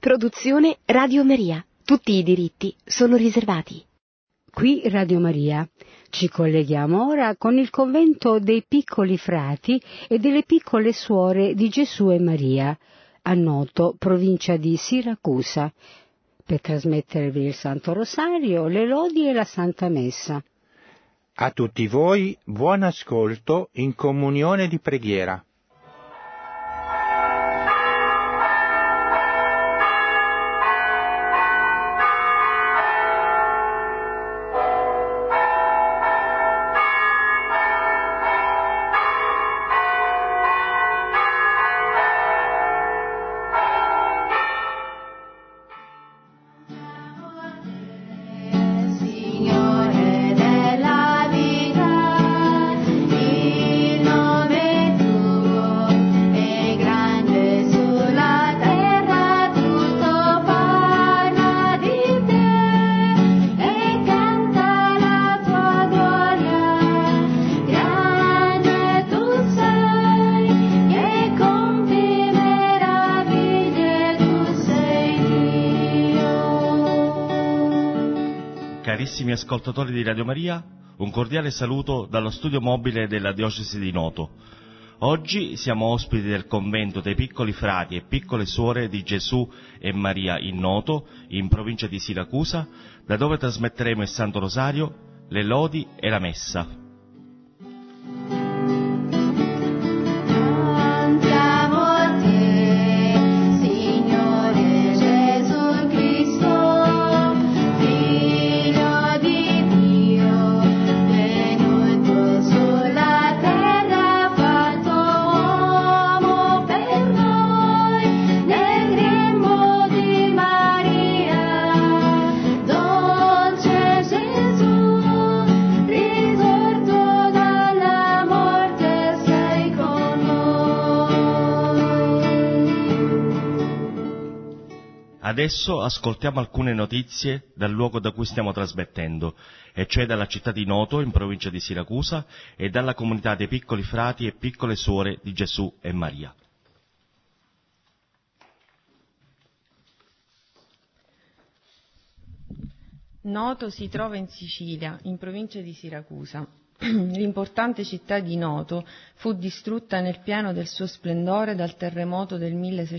Produzione Radio Maria. Tutti i diritti sono riservati. Qui Radio Maria. Ci colleghiamo ora con il convento dei piccoli frati e delle piccole suore di Gesù e Maria, a Noto, provincia di Siracusa, per trasmettervi il Santo Rosario, le lodi e la Santa Messa. A tutti voi buon ascolto in comunione di preghiera. Carissimi ascoltatori di Radio Maria, un cordiale saluto dallo studio mobile della Diocesi di Noto. Oggi siamo ospiti del convento dei piccoli frati e piccole suore di Gesù e Maria in Noto, in provincia di Siracusa, da dove trasmetteremo il Santo Rosario, le lodi e la Messa. Adesso ascoltiamo alcune notizie dal luogo da cui stiamo trasmettendo, e cioè dalla città di Noto, in provincia di Siracusa, e dalla comunità dei piccoli frati e piccole suore di Gesù e Maria. Noto si trova in Sicilia, in provincia di Siracusa. L'importante città di Noto fu distrutta nel pieno del suo splendore dal terremoto del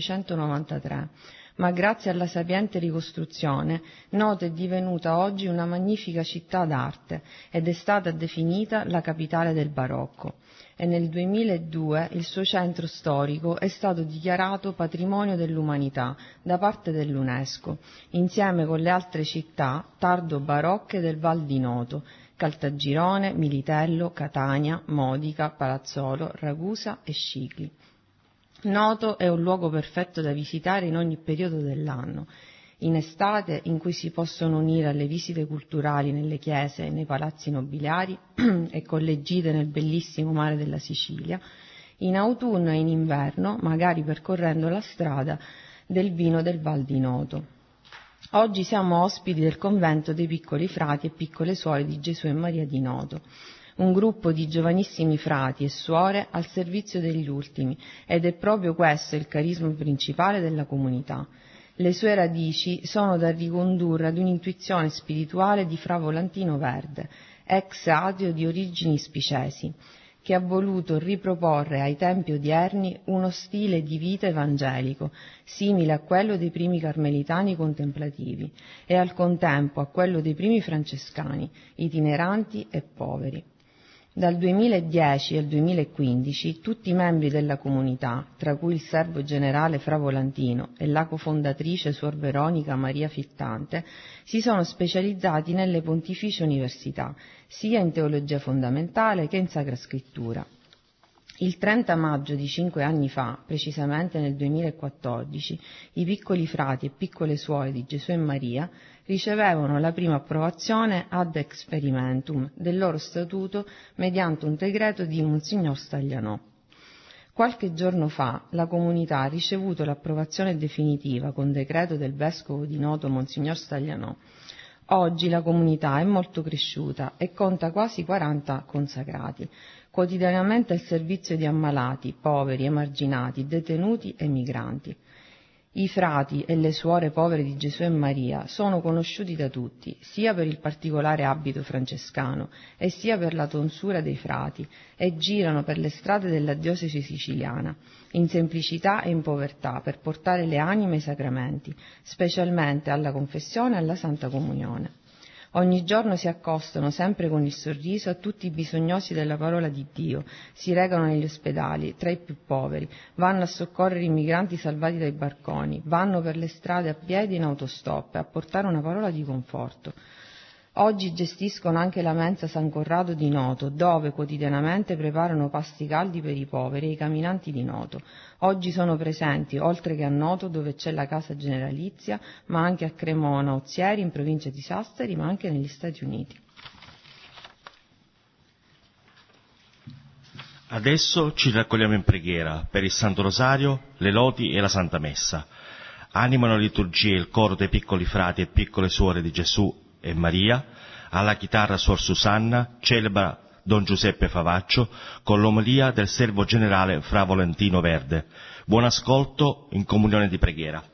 1693. Ma grazie alla sapiente ricostruzione, Noto è divenuta oggi una magnifica città d'arte ed è stata definita la capitale del barocco. E nel 2002 il suo centro storico è stato dichiarato patrimonio dell'umanità da parte dell'UNESCO, insieme con le altre città tardo-barocche del Val di Noto, Caltagirone, Militello, Catania, Modica, Palazzolo, Ragusa e Scicli. Noto è un luogo perfetto da visitare in ogni periodo dell'anno. In estate, in cui si possono unire alle visite culturali nelle chiese e nei palazzi nobiliari e con le gite nel bellissimo mare della Sicilia. In autunno e in inverno, magari percorrendo la strada del vino del Val di Noto. Oggi siamo ospiti del convento dei piccoli frati e piccole suore di Gesù e Maria di Noto. Un gruppo di giovanissimi frati e suore al servizio degli ultimi, ed è proprio questo il carisma principale della comunità. Le sue radici sono da ricondurre ad un'intuizione spirituale di Fra Volantino Verde, ex ateo di origini spicesi, che ha voluto riproporre ai tempi odierni uno stile di vita evangelico, simile a quello dei primi carmelitani contemplativi e al contempo a quello dei primi francescani, itineranti e poveri. Dal 2010 al 2015 tutti i membri della comunità, tra cui il servo generale Fra Volantino e la cofondatrice Suor Veronica Maria Fittante, si sono specializzati nelle pontificie università, sia in teologia fondamentale che in Sacra Scrittura. Il 30 maggio di 5 anni fa, precisamente nel 2014, i piccoli frati e piccole suore di Gesù e Maria ricevevano la prima approvazione ad experimentum del loro statuto mediante un decreto di Monsignor Staglianò. Qualche giorno fa la comunità ha ricevuto l'approvazione definitiva con decreto del vescovo di Noto Monsignor Staglianò. Oggi la comunità è molto cresciuta e conta quasi 40 consacrati, quotidianamente al servizio di ammalati, poveri, emarginati, detenuti e migranti. I frati e le suore povere di Gesù e Maria sono conosciuti da tutti, sia per il particolare abito francescano e sia per la tonsura dei frati, e girano per le strade della diocesi siciliana, in semplicità e in povertà, per portare le anime ai sacramenti, specialmente alla confessione e alla Santa Comunione. Ogni giorno si accostano, sempre con il sorriso, a tutti i bisognosi della parola di Dio, si recano negli ospedali, tra i più poveri, vanno a soccorrere i migranti salvati dai barconi, vanno per le strade a piedi in autostop a portare una parola di conforto. Oggi gestiscono anche la mensa San Corrado di Noto, dove quotidianamente preparano pasti caldi per i poveri e i camminanti di Noto. Oggi sono presenti, oltre che a Noto, dove c'è la casa generalizia, ma anche a Cremona, Ozieri, in provincia di Sassari, ma anche negli Stati Uniti. Adesso ci raccogliamo in preghiera per il Santo Rosario, le lodi e la Santa Messa. Animano la liturgia il coro dei piccoli frati e piccole suore di Gesù e Maria, alla chitarra Suor Susanna, celebra Don Giuseppe Favaccio con l'omelia del servo generale Fra Valentino Verde. Buon ascolto in comunione di preghiera.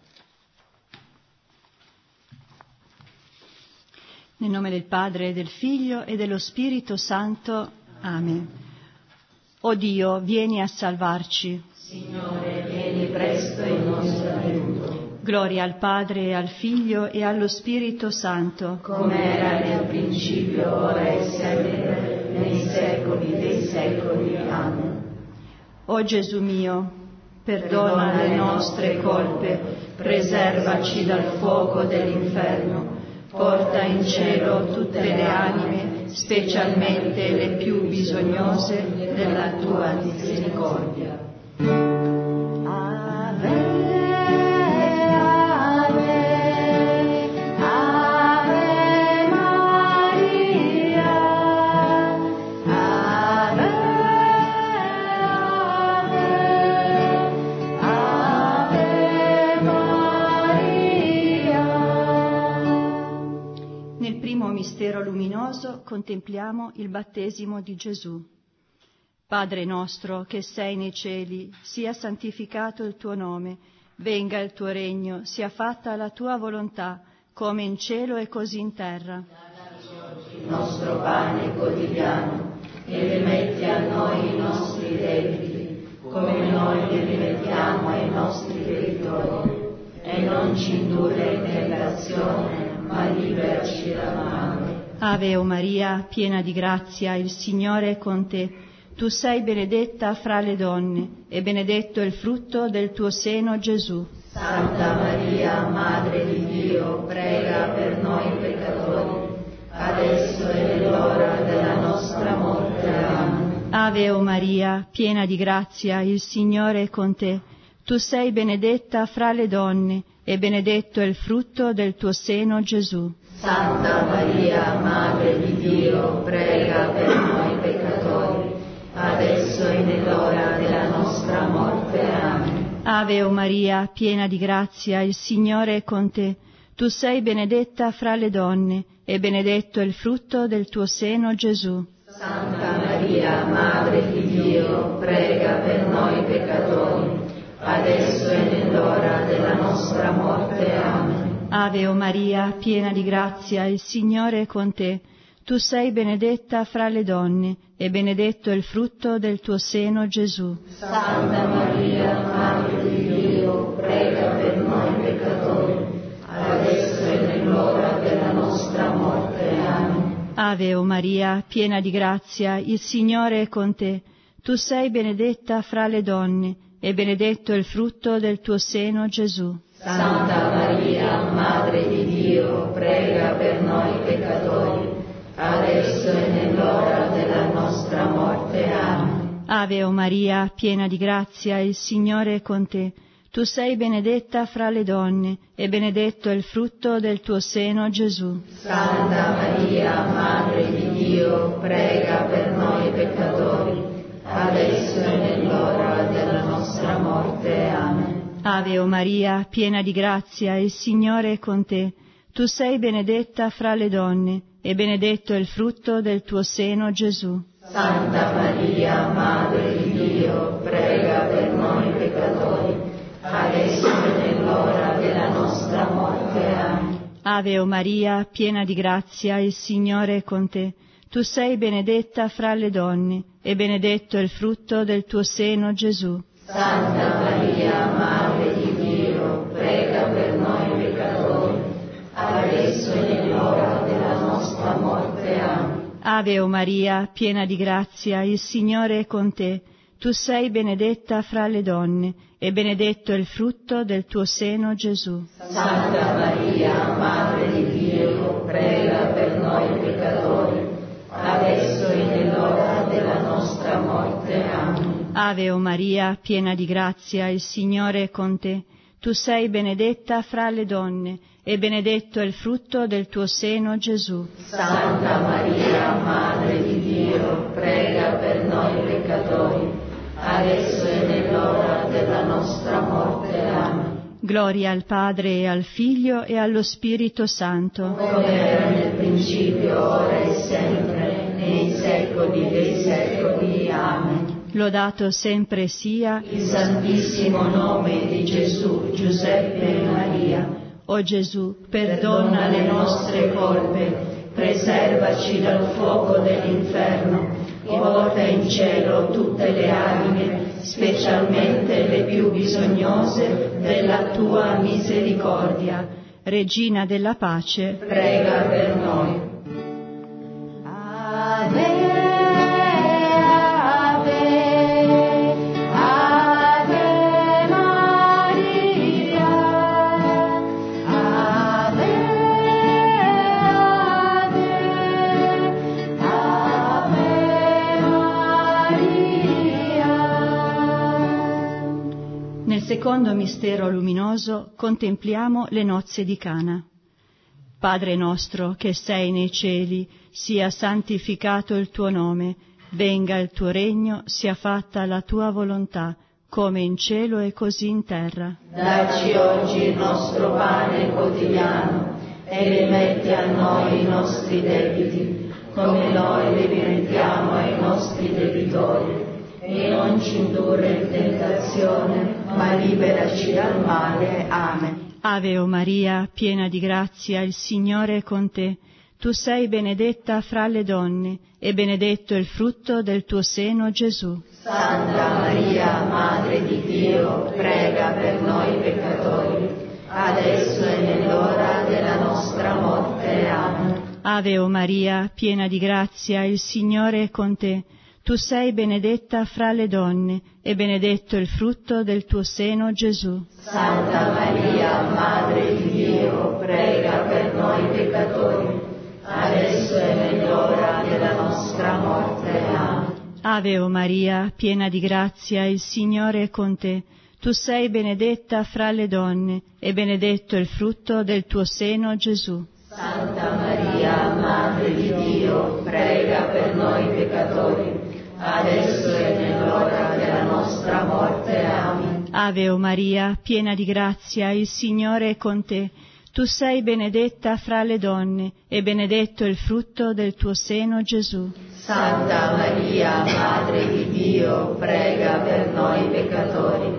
Nel nome del Padre, del Figlio e dello Spirito Santo. Amen. O Dio, vieni a salvarci. Signore, vieni presto in nostro aiuto. Gloria al Padre, al Figlio e allo Spirito Santo. Come era nel principio, ora e sempre, nei secoli dei secoli. Amen. O Gesù mio, perdona le nostre colpe, preservaci dal fuoco dell'inferno, porta in cielo tutte le anime, specialmente le più bisognose della tua misericordia. Mistero luminoso contempliamo il battesimo di Gesù. Padre nostro che sei nei cieli, sia santificato il tuo nome, venga il tuo regno, sia fatta la tua volontà, come in cielo e così in terra. Dacci oggi il nostro pane quotidiano e rimetti a noi i nostri debiti, come noi li rimettiamo ai nostri debitori, e non ci indurre in tentazione, ma liberaci dal male. Ave o Maria, piena di grazia, il Signore è con te. Tu sei benedetta fra le donne, e benedetto il frutto del tuo seno, Gesù. Santa Maria, Madre di Dio, prega per noi peccatori, adesso e nell'ora della nostra morte. Amen. Ave o Maria, piena di grazia, il Signore è con te. Tu sei benedetta fra le donne, e benedetto è il frutto del tuo seno, Gesù. Santa Maria, Madre di Dio, prega per noi peccatori, adesso e nell'ora della nostra morte. Amen. Ave o Maria, piena di grazia, il Signore è con te. Tu sei benedetta fra le donne, e benedetto è il frutto del tuo seno, Gesù. Santa Maria, Madre di Dio, prega per noi peccatori, adesso e nell'ora della nostra morte. Amen. Ave o Maria, piena di grazia, il Signore è con te. Tu sei benedetta fra le donne, e benedetto è il frutto del tuo seno, Gesù. Santa Maria, Madre di Dio, prega per noi peccatori, adesso e nell'ora della nostra morte. Amen. Ave o Maria, piena di grazia, il Signore è con te. Tu sei benedetta fra le donne, e benedetto è il frutto del tuo seno, Gesù. Santa Maria, Madre di Dio, prega per noi peccatori, adesso e nell'ora della nostra morte. Amen. Ave o Maria, piena di grazia, il Signore è con te. Tu sei benedetta fra le donne, e benedetto è il frutto del tuo seno, Gesù. Santa Maria, Madre di Dio, prega per noi peccatori, adesso e nell'ora della nostra morte. Amen. Ave o Maria, piena di grazia, il Signore è con te. Tu sei benedetta fra le donne, e benedetto è il frutto del tuo seno, Gesù. Santa Maria, Madre di Dio, prega per noi peccatori, adesso e nell'ora Ave o Maria, piena di grazia, il Signore è con te. Tu sei benedetta fra le donne, e benedetto è il frutto del tuo seno, Gesù. Santa Maria, Madre di Dio, prega per noi peccatori, adesso e nell'ora della nostra morte. Amen. Ave o Maria, piena di grazia, il Signore è con te. Tu sei benedetta fra le donne, e benedetto è il frutto del tuo seno, Gesù. Santa Maria, Madre di Dio, prega per noi peccatori, adesso e nell'ora della nostra morte. Amen. Ave o Maria, piena di grazia, il Signore è con te. Tu sei benedetta fra le donne, e benedetto è il frutto del tuo seno, Gesù. Santa Maria, Madre di Dio, prega per noi peccatori, adesso e nell'ora della nostra morte. Amen. Gloria al Padre e al Figlio e allo Spirito Santo. Come era nel principio, ora e sempre, nei secoli dei secoli. Amen. Lodato sempre sia il santissimo nome di Gesù, Giuseppe e Maria. O Gesù, perdona le nostre colpe, preservaci dal fuoco dell'inferno, e porta in cielo tutte le anime, specialmente le più bisognose della tua misericordia. Regina della pace, prega per noi. Ave. Nel secondo mistero luminoso contempliamo le nozze di Cana. Padre nostro che sei nei cieli, sia santificato il tuo nome, venga il tuo regno, sia fatta la tua volontà, come in cielo e così in terra. Dacci oggi il nostro pane quotidiano e rimetti a noi i nostri debiti, come noi li rimettiamo ai nostri debitori. E non ci indurre in tentazione, ma liberaci dal male. Amen. Ave o Maria, piena di grazia, il Signore è con te. Tu sei benedetta fra le donne, e benedetto è il frutto del tuo seno, Gesù. Santa Maria, Madre di Dio, prega per noi peccatori, adesso e nell'ora della nostra morte. Amen. Ave o Maria, piena di grazia, il Signore è con te. Tu sei benedetta fra le donne, e benedetto il frutto del tuo seno, Gesù. Santa Maria, Madre di Dio, prega per noi peccatori, adesso e nell'ora della nostra morte. Amen. Ave o Maria, piena di grazia, il Signore è con te. Tu sei benedetta fra le donne, e benedetto il frutto del tuo seno, Gesù. Santa Maria, Madre di Dio, prega per noi peccatori, adesso e nell'ora della nostra morte. Amen. Ave o Maria, piena di grazia, il Signore è con te. Tu sei benedetta fra le donne, e benedetto il frutto del tuo seno, Gesù. Santa Maria, Madre di Dio, prega per noi peccatori,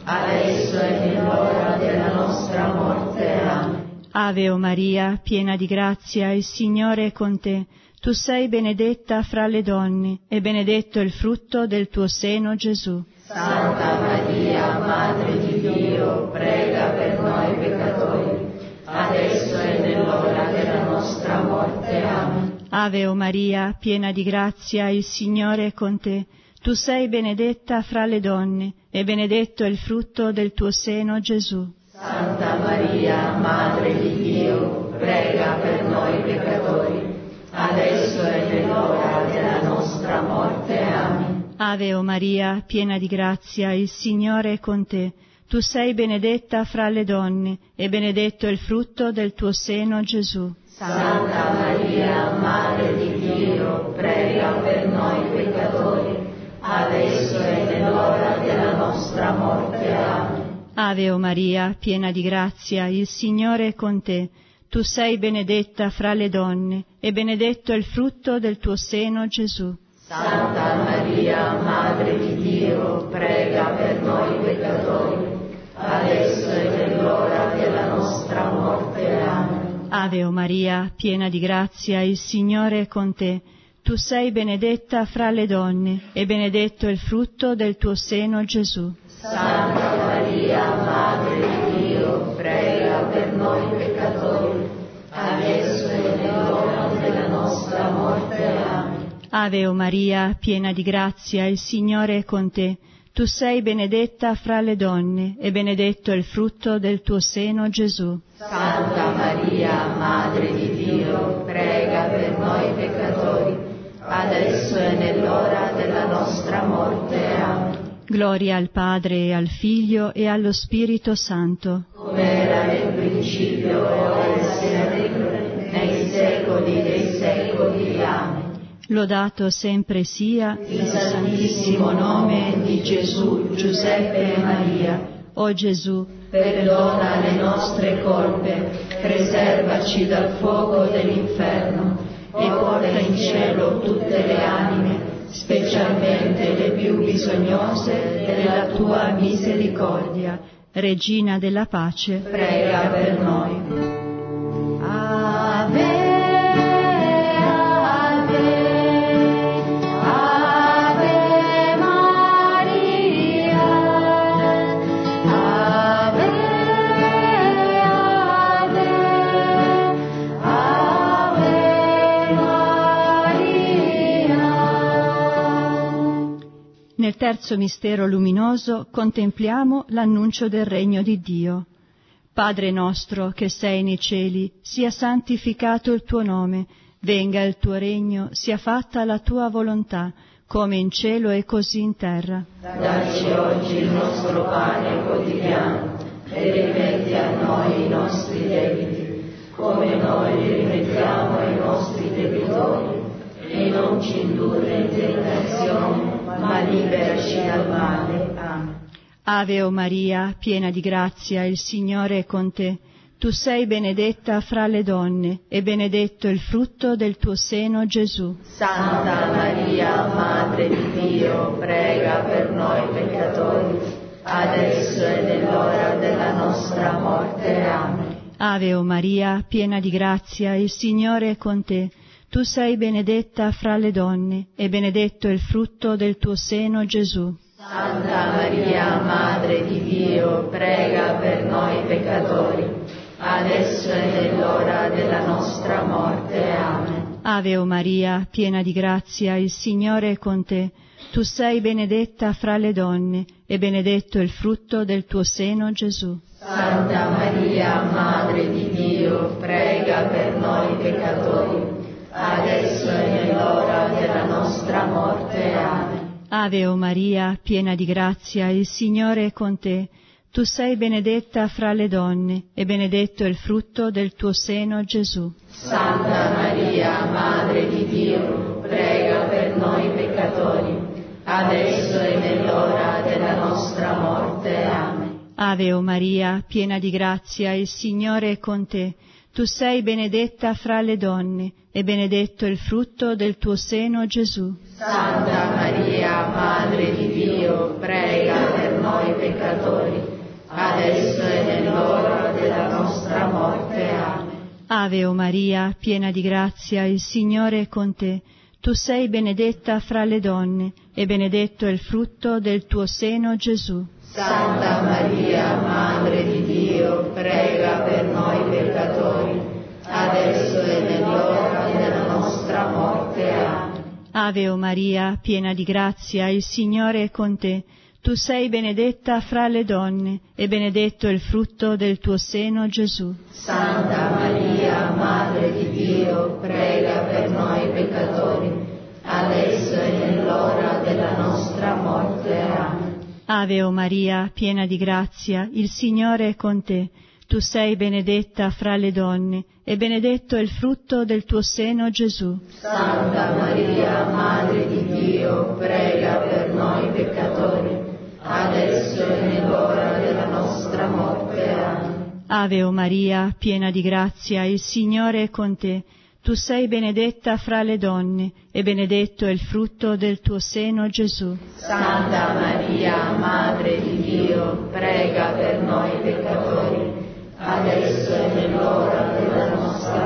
adesso e nell'ora della nostra morte. Amen. Ave o Maria, piena di grazia, il Signore è con te. Tu sei benedetta fra le donne, e benedetto il frutto del tuo seno, Gesù. Santa Maria, Madre di Dio, prega per noi peccatori, adesso e nell'ora della nostra morte. Amen. Ave o Maria, piena di grazia, il Signore è con te. Tu sei benedetta fra le donne, e benedetto è il frutto del tuo seno, Gesù. Santa Maria, Madre di Dio, prega per noi peccatori, adesso e nell'ora della nostra morte. Amen. Ave o Maria, piena di grazia, il Signore è con te. Tu sei benedetta fra le donne, e benedetto è il frutto del tuo seno, Gesù. Santa Maria, Madre di Dio, prega per noi peccatori, adesso e nell'ora della nostra morte. Amen. Ave o Maria, piena di grazia, il Signore è con te. Tu sei benedetta fra le donne, e benedetto è il frutto del tuo seno, Gesù. Santa Maria, Madre di Dio, prega per noi peccatori, adesso e nell'ora della nostra morte. Amen. Ave o Maria, piena di grazia, il Signore è con te. Tu sei benedetta fra le donne, e benedetto è il frutto del tuo seno, Gesù. Santa Maria, Madre di Dio, prega per noi peccatori, adesso e nell'ora della nostra morte. Amen. Ave o Maria, piena di grazia, il Signore è con te. Tu sei benedetta fra le donne, e benedetto è il frutto del tuo seno, Gesù. Santa Maria, Madre di Dio, prega per noi peccatori, adesso e nell'ora della nostra morte. Amen. Gloria al Padre, e al Figlio, e allo Spirito Santo. Come era nel principio, ora e sempre, nei secoli dei secoli. Amen. Lodato sempre sia il santissimo nome di Gesù, Giuseppe e Maria. O Gesù, perdona le nostre colpe, preservaci dal fuoco dell'inferno e porta in cielo tutte le anime, specialmente le più bisognose della tua misericordia. Regina della pace, prega per noi. Ave. Nel terzo mistero luminoso contempliamo l'annuncio del regno di Dio. Padre nostro che sei nei cieli, sia santificato il tuo nome, venga il tuo regno, sia fatta la tua volontà, come in cielo e così in terra. Dacci oggi il nostro pane quotidiano e rimetti a noi i nostri debiti, come noi li rimettiamo ai nostri debitori, e non ci indurre in tentazione, ma liberaci dal male. Amen. Ave o Maria, piena di grazia, il Signore è con te. Tu sei benedetta fra le donne, e benedetto il frutto del tuo seno, Gesù. Santa Maria, Madre di Dio, prega per noi peccatori, adesso e nell'ora della nostra morte. Amen. Ave o Maria, piena di grazia, il Signore è con te. Tu sei benedetta fra le donne, e benedetto il frutto del tuo seno, Gesù. Santa Maria, Madre di Dio, prega per noi peccatori, adesso e nell'ora della nostra morte. Amen. Ave o Maria, piena di grazia, il Signore è con te. Tu sei benedetta fra le donne, e benedetto il frutto del tuo seno, Gesù. Santa Maria, Madre di Dio, prega per noi peccatori, adesso e nell'ora della nostra morte. Amen. Ave o Maria, piena di grazia, il Signore è con te. Tu sei benedetta fra le donne, e benedetto il frutto del tuo seno, Gesù. Santa Maria, Madre di Dio, prega per noi peccatori, adesso e nell'ora della nostra morte. Amen. Ave o Maria, piena di grazia, il Signore è con te. Tu sei benedetta fra le donne, e benedetto il frutto del tuo seno, Gesù. Santa Maria, Madre di Dio, prega per noi peccatori, adesso e nell'ora della nostra morte. Amen. Ave o Maria, piena di grazia, il Signore è con te. Tu sei benedetta fra le donne, e benedetto è il frutto del tuo seno, Gesù. Santa Maria, Madre di Dio, prega per noi peccatori, adesso e nell'ora della nostra morte. Amen. Ave o Maria, piena di grazia, il Signore è con te. Tu sei benedetta fra le donne, e benedetto è il frutto del tuo seno, Gesù. Santa Maria, Madre di Dio, prega per noi peccatori, adesso e nell'ora della nostra morte. Amen. Ave o Maria, piena di grazia, il Signore è con te. Tu sei benedetta fra le donne, e benedetto è il frutto del tuo seno, Gesù. Santa Maria, Madre di Dio, prega per noi peccatori, adesso e nell'ora della nostra morte. Amen. Ave o Maria, piena di grazia, il Signore è con te. Tu sei benedetta fra le donne, e benedetto è il frutto del tuo seno, Gesù. Santa Maria, Madre di Dio, prega per noi peccatori, adesso e nell'ora della nostra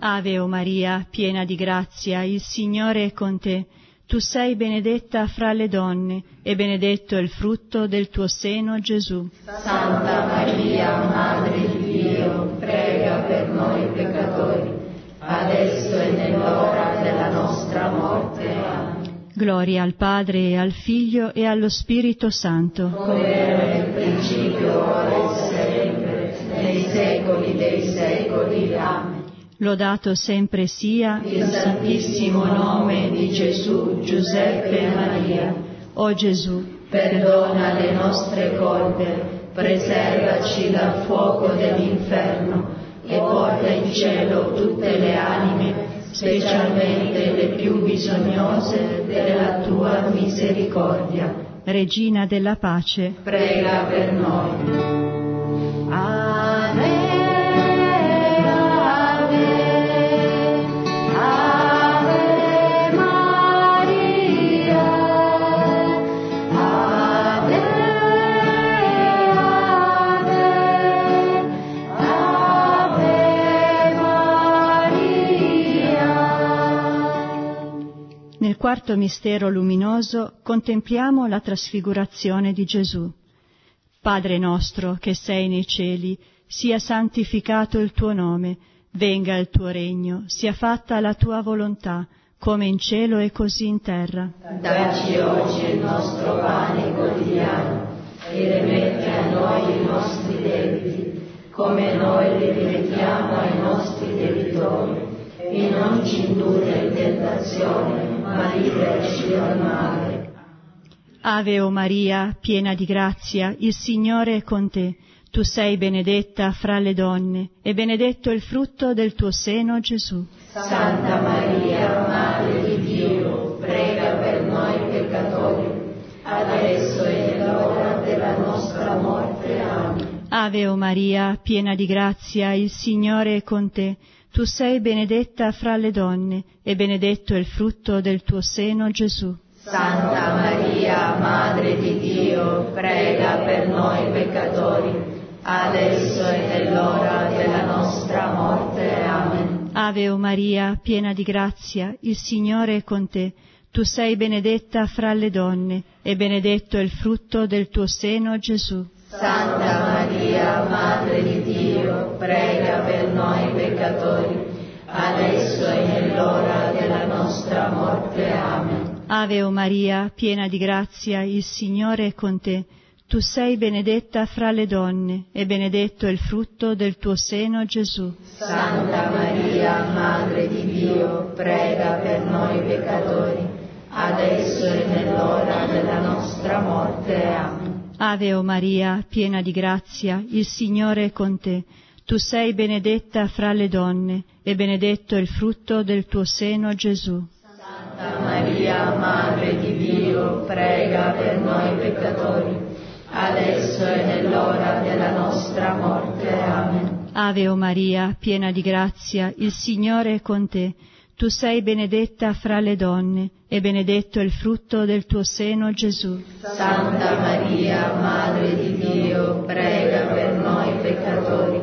Ave o Maria, piena di grazia, il Signore è con te. Tu sei benedetta fra le donne, e benedetto è il frutto del tuo seno, Gesù. Santa Maria, Madre di Dio, prega per noi peccatori, adesso e nell'ora della nostra morte. Amen. Gloria al Padre, e al Figlio, e allo Spirito Santo. Come era nel principio, ora e sempre, nei secoli dei secoli. Amen. Lodato sempre sia il santissimo nome di Gesù, Giuseppe e Maria. O Gesù, perdona le nostre colpe, preservaci dal fuoco dell'inferno e porta in cielo tutte le anime, specialmente le più bisognose della tua misericordia. Regina della pace, prega per noi. Amen. Nel quarto mistero luminoso contempliamo la trasfigurazione di Gesù. Padre nostro che sei nei cieli, sia santificato il tuo nome, venga il tuo regno, sia fatta la tua volontà, come in cielo e così in terra. Dacci oggi il nostro pane quotidiano e rimetti a noi i nostri debiti, come noi li rimettiamo ai nostri debitori, e non ci indurre in tentazione, ma liberaci dal male. Ave o Maria, piena di grazia, il Signore è con te. Tu sei benedetta fra le donne, e benedetto il frutto del tuo seno, Gesù. Santa Maria, Madre di Dio, prega per noi peccatori, adesso e nell'ora della nostra morte. Amen. Ave o Maria, piena di grazia, il Signore è con te. Tu sei benedetta fra le donne, e benedetto il frutto del tuo seno, Gesù. Santa Maria, Madre di Dio, prega per noi peccatori, adesso e nell'ora della nostra morte. Amen. Ave o Maria, piena di grazia, il Signore è con te. Tu sei benedetta fra le donne, e benedetto il frutto del tuo seno, Gesù. Santa Maria, Madre di Dio, prega per noi peccatori, adesso e nell'ora della nostra morte. Amen. Ave o Maria, piena di grazia, il Signore è con te. Tu sei benedetta fra le donne, e benedetto il frutto del tuo seno, Gesù. Santa Maria, Madre di Dio, prega per noi peccatori, adesso e nell'ora della nostra morte. Amen. Ave o Maria, piena di grazia, il Signore è con te. Tu sei benedetta fra le donne, e benedetto il frutto del tuo seno, Gesù. Santa Maria, Madre di Dio, prega per noi peccatori, adesso e nell'ora della nostra morte. Amen. Ave o Maria, piena di grazia, il Signore è con te. Tu sei benedetta fra le donne, e benedetto il frutto del tuo seno, Gesù. Santa Maria, Madre di Dio, prega per noi peccatori,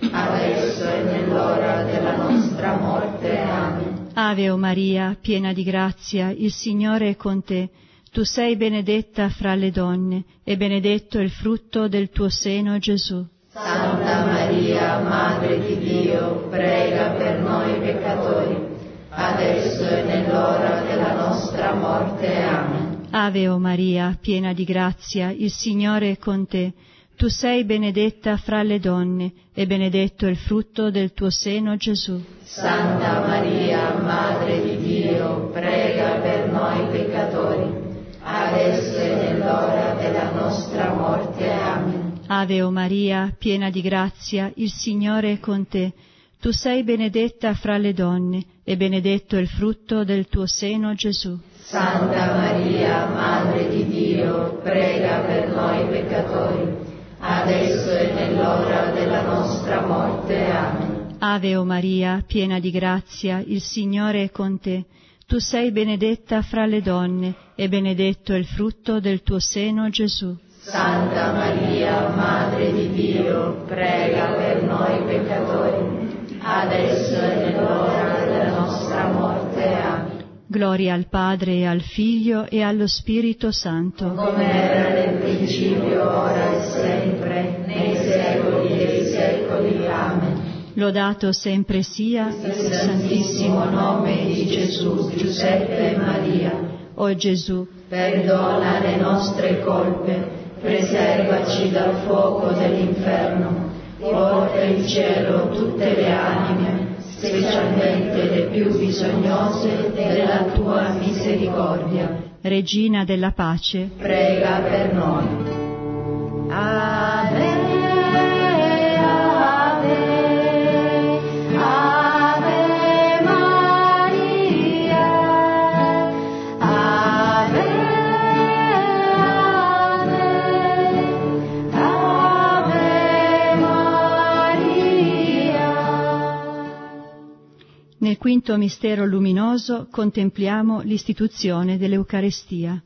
adesso e nell'ora della nostra morte. Amen. Ave o Maria, piena di grazia, il Signore è con te. Tu sei benedetta fra le donne, e benedetto il frutto del tuo seno, Gesù. Santa Maria, Madre di Dio, prega per noi peccatori, adesso e nell'ora della nostra morte. Amen. Ave o Maria, piena di grazia, il Signore è con te. Tu sei benedetta fra le donne, e benedetto il frutto del tuo seno, Gesù. Santa Maria, Madre di Dio, prega per noi peccatori, adesso e nell'ora della nostra morte. Amen. Ave o Maria, piena di grazia, il Signore è con te. Tu sei benedetta fra le donne, e benedetto il frutto del tuo seno, Gesù. Santa Maria, Madre di Dio, prega per noi peccatori, adesso e nell'ora della nostra morte. Amen. Ave o Maria, piena di grazia, il Signore è con te. Tu sei benedetta fra le donne, e benedetto il frutto del tuo seno, Gesù. Santa Maria, Madre di Dio, prega per noi peccatori, adesso e nell'ora Gloria al Padre e al Figlio e allo Spirito Santo. Come era nel principio, ora e sempre, nei secoli dei secoli. Amen. Lodato sempre sia il santissimo nome di Gesù, Giuseppe e Maria. O Gesù, perdona le nostre colpe, preservaci dal fuoco dell'inferno, porta in cielo tutte le anime, specialmente le più bisognose della tua misericordia. Regina della pace, prega per noi. Ave. Nel quinto mistero luminoso contempliamo l'istituzione dell'Eucarestia.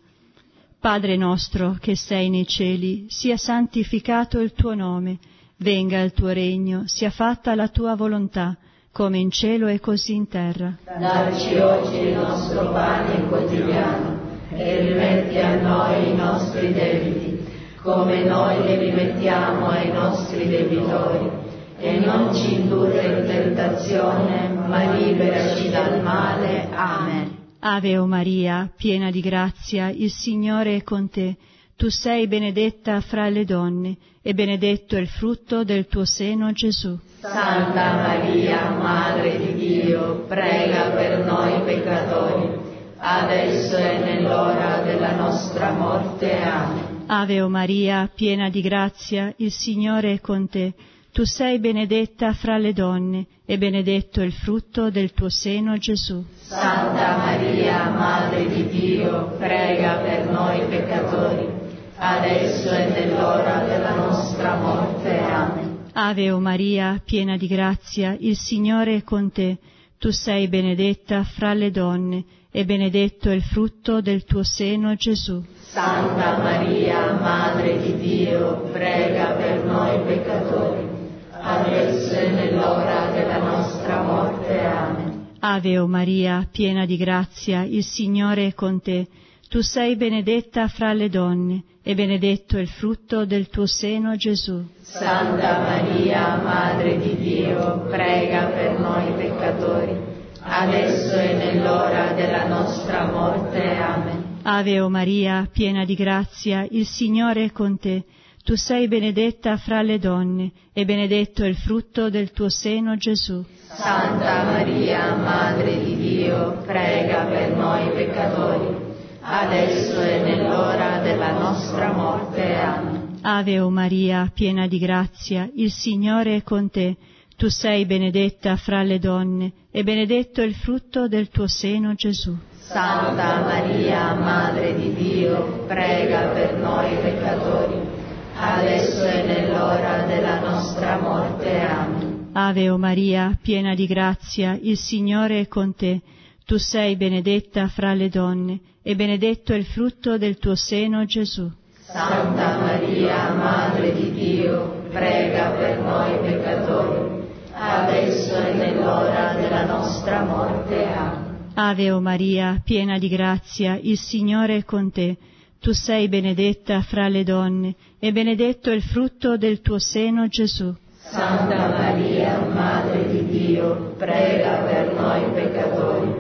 Padre nostro che sei nei cieli, sia santificato il tuo nome, venga il tuo regno, sia fatta la tua volontà, come in cielo e così in terra. Dacci oggi il nostro pane quotidiano e rimetti a noi i nostri debiti, come noi li rimettiamo ai nostri debitori. E non ci indurre in tentazione, ma liberaci dal male. Amen. Ave o Maria, piena di grazia, il Signore è con te. Tu sei benedetta fra le donne, e benedetto è il frutto del tuo seno, Gesù. Santa Maria, Madre di Dio, prega per noi peccatori, adesso e nell'ora della nostra morte. Amen. Ave o Maria, piena di grazia, il Signore è con te. Tu sei benedetta fra le donne, e benedetto è il frutto del tuo seno, Gesù. Santa Maria, Madre di Dio, prega per noi peccatori, adesso e nell'ora della nostra morte. Amen. Ave o Maria, piena di grazia, il Signore è con te. Tu sei benedetta fra le donne, e benedetto è il frutto del tuo seno, Gesù. Santa Maria, Madre di Dio, prega per noi peccatori, adesso e nell'ora della nostra morte. Amen. Ave o Maria, piena di grazia, il Signore è con te. Tu sei benedetta fra le donne, e benedetto è il frutto del tuo seno, Gesù. Santa Maria, Madre di Dio, prega per noi peccatori, adesso e nell'ora della nostra morte. Amen. Ave o Maria, piena di grazia, il Signore è con te. Tu sei benedetta fra le donne, e benedetto è il frutto del tuo seno, Gesù. Santa Maria, Madre di Dio, prega per noi peccatori, adesso e nell'ora della nostra morte. Amen. Ave o Maria, piena di grazia, il Signore è con te. Tu sei benedetta fra le donne, e benedetto è il frutto del tuo seno, Gesù. Santa Maria, Madre di Dio, prega per noi peccatori, adesso e nell'ora della nostra morte. Amen. Ave o Maria, piena di grazia, il Signore è con te. Tu sei benedetta fra le donne, e benedetto è il frutto del tuo seno, Gesù. Santa Maria, Madre di Dio, prega per noi peccatori, adesso e nell'ora della nostra morte. Amen. Ave o Maria, piena di grazia, il Signore è con te. Tu sei benedetta fra le donne, e benedetto è il frutto del tuo seno, Gesù. Santa Maria, Madre di Dio, prega per noi peccatori,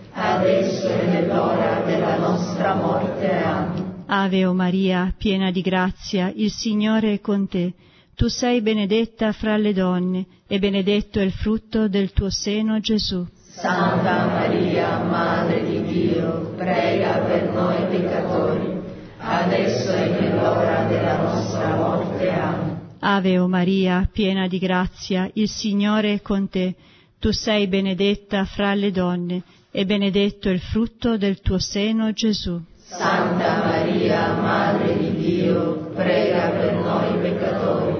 adesso e nell'ora della nostra morte. Amen. Ave o Maria, piena di grazia, il Signore è con te. Tu sei benedetta fra le donne, e benedetto è il frutto del tuo seno, Gesù. Santa Maria, Madre di Dio, prega per noi peccatori, adesso e nell'ora della nostra morte. Amen. Ave o Maria, piena di grazia, il Signore è con te. Tu sei benedetta fra le donne, e benedetto è il frutto del tuo seno, Gesù. Santa Maria, Madre di Dio, prega per noi peccatori,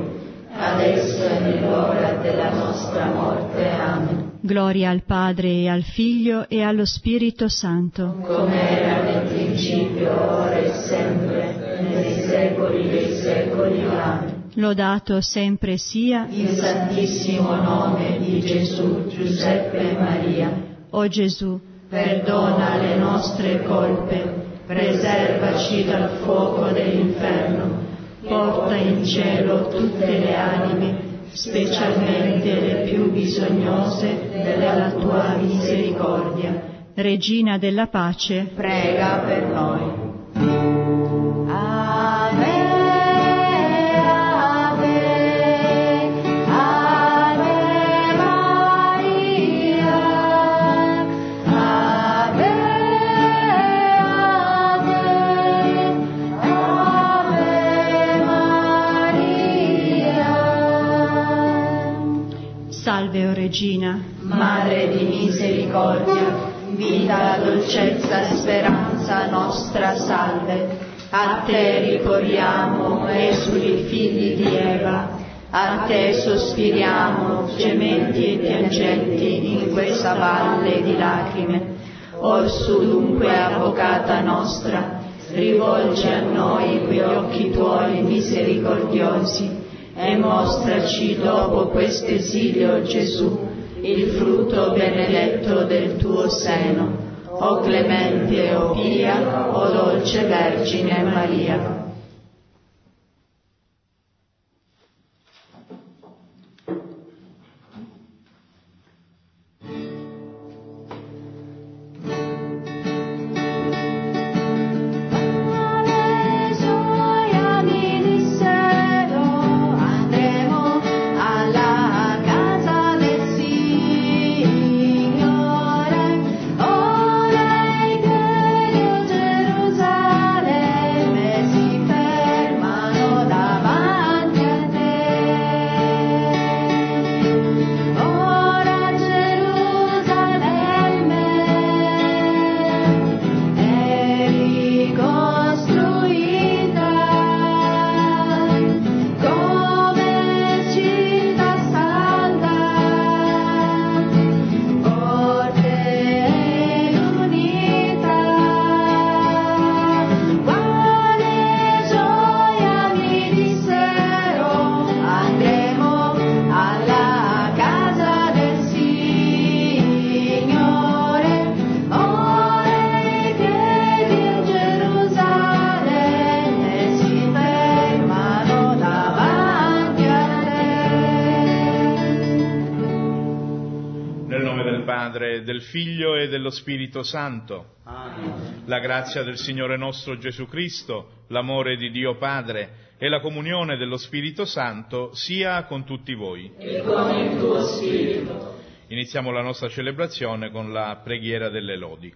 adesso e nell'ora della nostra morte. Amen. Gloria al Padre e al Figlio e allo Spirito Santo. Come era nel principio, ora e sempre, nei secoli dei secoli. Amen. Lodato sempre sia il santissimo nome di Gesù, Giuseppe e Maria. O Gesù, perdona le nostre colpe, preservaci dal fuoco dell'inferno, porta in cielo tutte le anime, specialmente le più bisognose della tua misericordia. Regina della pace, prega per noi. Salve, o Regina, Madre di misericordia, vita, dolcezza, speranza nostra, salve. A te ricorriamo, esuli figli di Eva, a te sospiriamo, gementi e piangenti in questa valle di lacrime. Orsù dunque, avvocata nostra, rivolgi a noi quegli occhi tuoi misericordiosi e mostraci dopo questo esilio, Gesù, il frutto benedetto del tuo seno. O clemente, o pia, o dolce Vergine Maria. Del Figlio e dello Spirito Santo. Amen. La grazia del Signore nostro Gesù Cristo, l'amore di Dio Padre e la comunione dello Spirito Santo sia con tutti voi. E con il tuo Spirito. Iniziamo la nostra celebrazione con la preghiera delle lodi.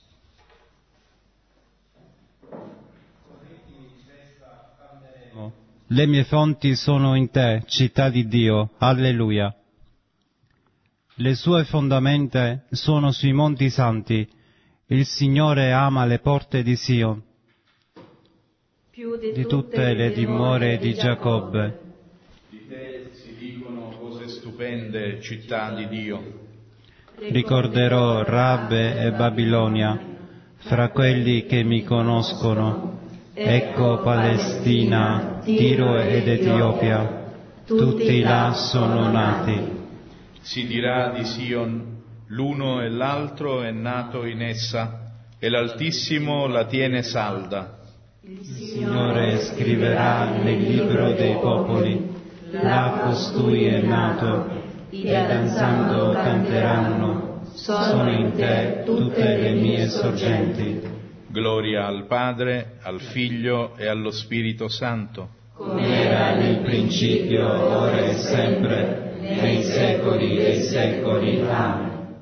Le mie fonti sono in te, città di Dio. Alleluia. Le sue fondamenta sono sui monti santi. Il Signore ama le porte di Sion. Più di tutte le dimore di Giacobbe. Di te si dicono cose stupende, città di Dio. Ricorderò Rabbe e Babilonia fra quelli che mi conoscono. Ecco Palestina, Tiro ed Etiopia, tutti là sono nati. Si dirà di Sion, l'uno e l'altro è nato in essa, e l'Altissimo la tiene salda. Il Signore scriverà nel libro dei popoli, là costui è nato, e danzando canteranno, sono in te tutte le mie sorgenti. Gloria al Padre, al Figlio e allo Spirito Santo. Come era nel principio, ora e sempre, nei secoli dei secoli. Amen.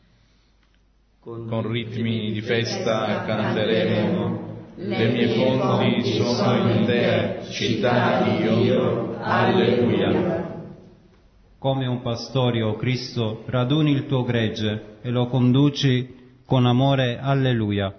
Con ritmi di festa canteremo, le mie fonti sono in te, città di Dio. Alleluia. Come un pastore, o Cristo, raduni il tuo gregge e lo conduci con amore. Alleluia.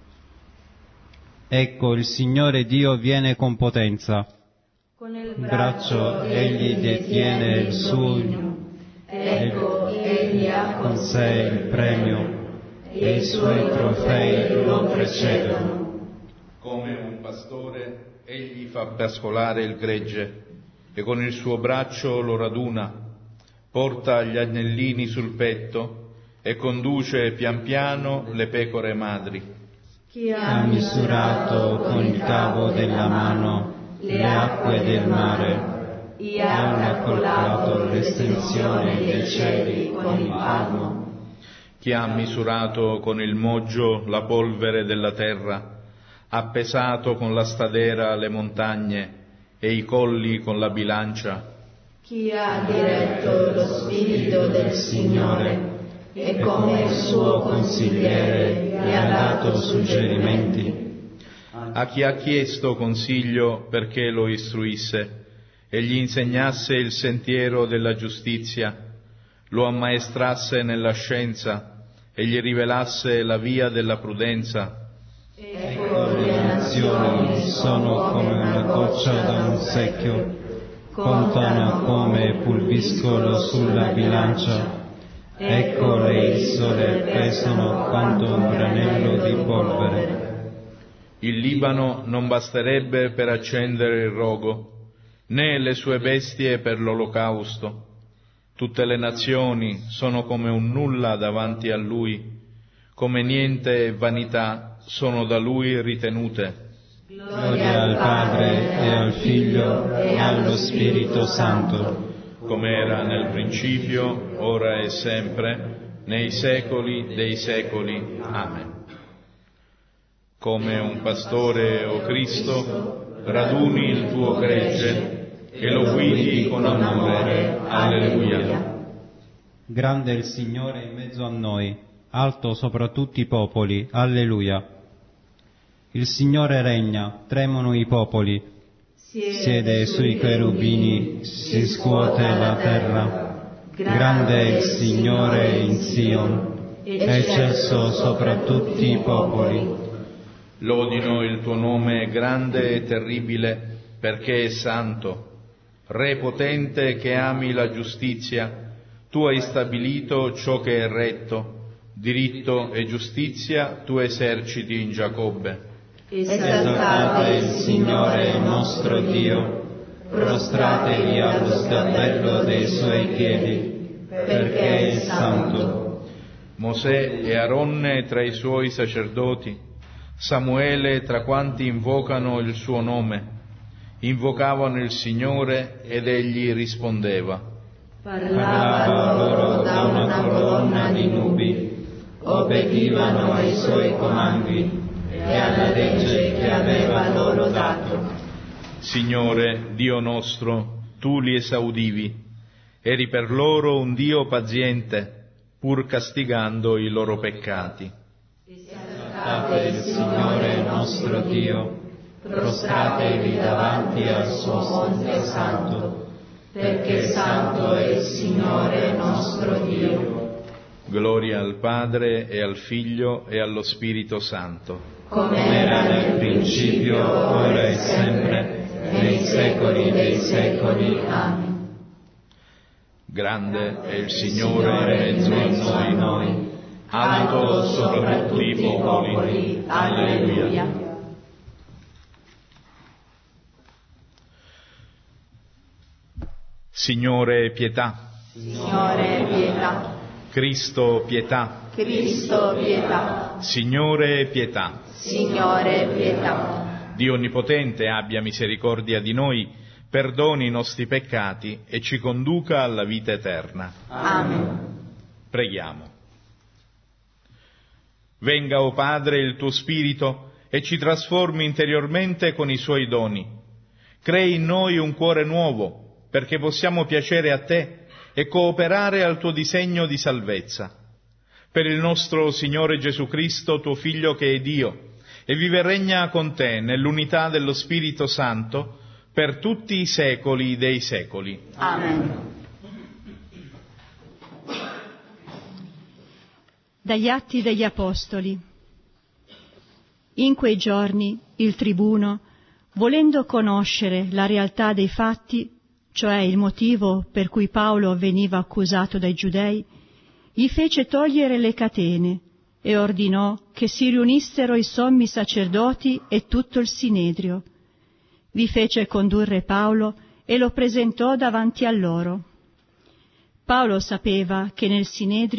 Ecco, il Signore Dio viene con potenza. Con il braccio egli detiene il suo, ecco, egli ha con sé il premio, e i suoi trofei lo precedono. Come un pastore, egli fa pascolare il gregge, e con il suo braccio lo raduna, porta gli agnellini sul petto, e conduce pian piano le pecore madri. Chi ha misurato con il cavo della mano le acque del mare e ha calcolato l'estensione dei cieli con il palmo. Chi ha misurato con il moggio la polvere della terra, ha pesato con la stadera le montagne e i colli con la bilancia. Chi ha diretto lo spirito del Signore e come il suo consigliere gli ha dato suggerimenti. A chi ha chiesto consiglio perché lo istruisse e gli insegnasse il sentiero della giustizia, lo ammaestrasse nella scienza e gli rivelasse la via della prudenza. Ecco le nazioni sono come una goccia da un secchio, contano come pulviscolo sulla bilancia. Ecco le isole pesano quanto un granello di polvere. Il Libano non basterebbe per accendere il rogo, né le sue bestie per l'olocausto. Tutte le nazioni sono come un nulla davanti a Lui, come niente e vanità sono da Lui ritenute. Gloria al Padre e al Figlio e allo Spirito Santo, come era nel principio, ora e sempre, nei secoli dei secoli. Amen. Come un pastore, o Cristo, raduni il tuo gregge e lo guidi con amore. Alleluia. Grande è il Signore in mezzo a noi, alto sopra tutti i popoli. Alleluia. Il Signore regna, tremono i popoli. Siede sui cherubini, si scuote la terra. Grande è il Signore in Sion, eccelso sopra tutti i popoli. Lodino il tuo nome grande e terribile, perché è santo. Re potente che ami la giustizia, tu hai stabilito ciò che è retto, diritto e giustizia tu eserciti in Giacobbe. Esaltate il Signore nostro Dio, prostratevi allo sgabello dei suoi piedi, perché è santo. Mosè e Aronne tra i suoi sacerdoti, Samuele tra quanti invocano il suo nome, invocavano il Signore ed egli rispondeva. Parlava loro da una colonna di nubi, obbedivano ai suoi comandi e alla legge che aveva loro dato. Signore, Dio nostro, tu li esaudivi, eri per loro un Dio paziente, pur castigando i loro peccati. Esaltate il Signore nostro Dio, prostratevi davanti al suo monte santo, perché santo è il Signore nostro Dio. Gloria al Padre e al Figlio e allo Spirito Santo. Come era nel principio, ora e sempre, nei secoli dei secoli. Amen. Grande è il Signore in mezzo a noi, alto sopra tutti i popoli. Alleluia. Signore, pietà. Signore, pietà. Cristo, pietà. Cristo, pietà. Signore, pietà. Signore, pietà. Dio Onnipotente abbia misericordia di noi, perdoni i nostri peccati e ci conduca alla vita eterna. Amen. Preghiamo. Venga, o Padre, il tuo Spirito e ci trasformi interiormente con i suoi doni. Crei in noi un cuore nuovo, perché possiamo piacere a te e cooperare al tuo disegno di salvezza. Per il nostro Signore Gesù Cristo, tuo Figlio che è Dio, e vive e regna con te nell'unità dello Spirito Santo per tutti i secoli dei secoli. Amen. Dagli Atti degli Apostoli. In quei giorni il tribuno, volendo conoscere la realtà dei fatti, cioè il motivo per cui Paolo veniva accusato dai giudei, gli fece togliere le catene e ordinò che si riunissero i sommi sacerdoti e tutto il Sinedrio. Vi fece condurre Paolo e lo presentò davanti a loro. Paolo sapeva che nel Sinedrio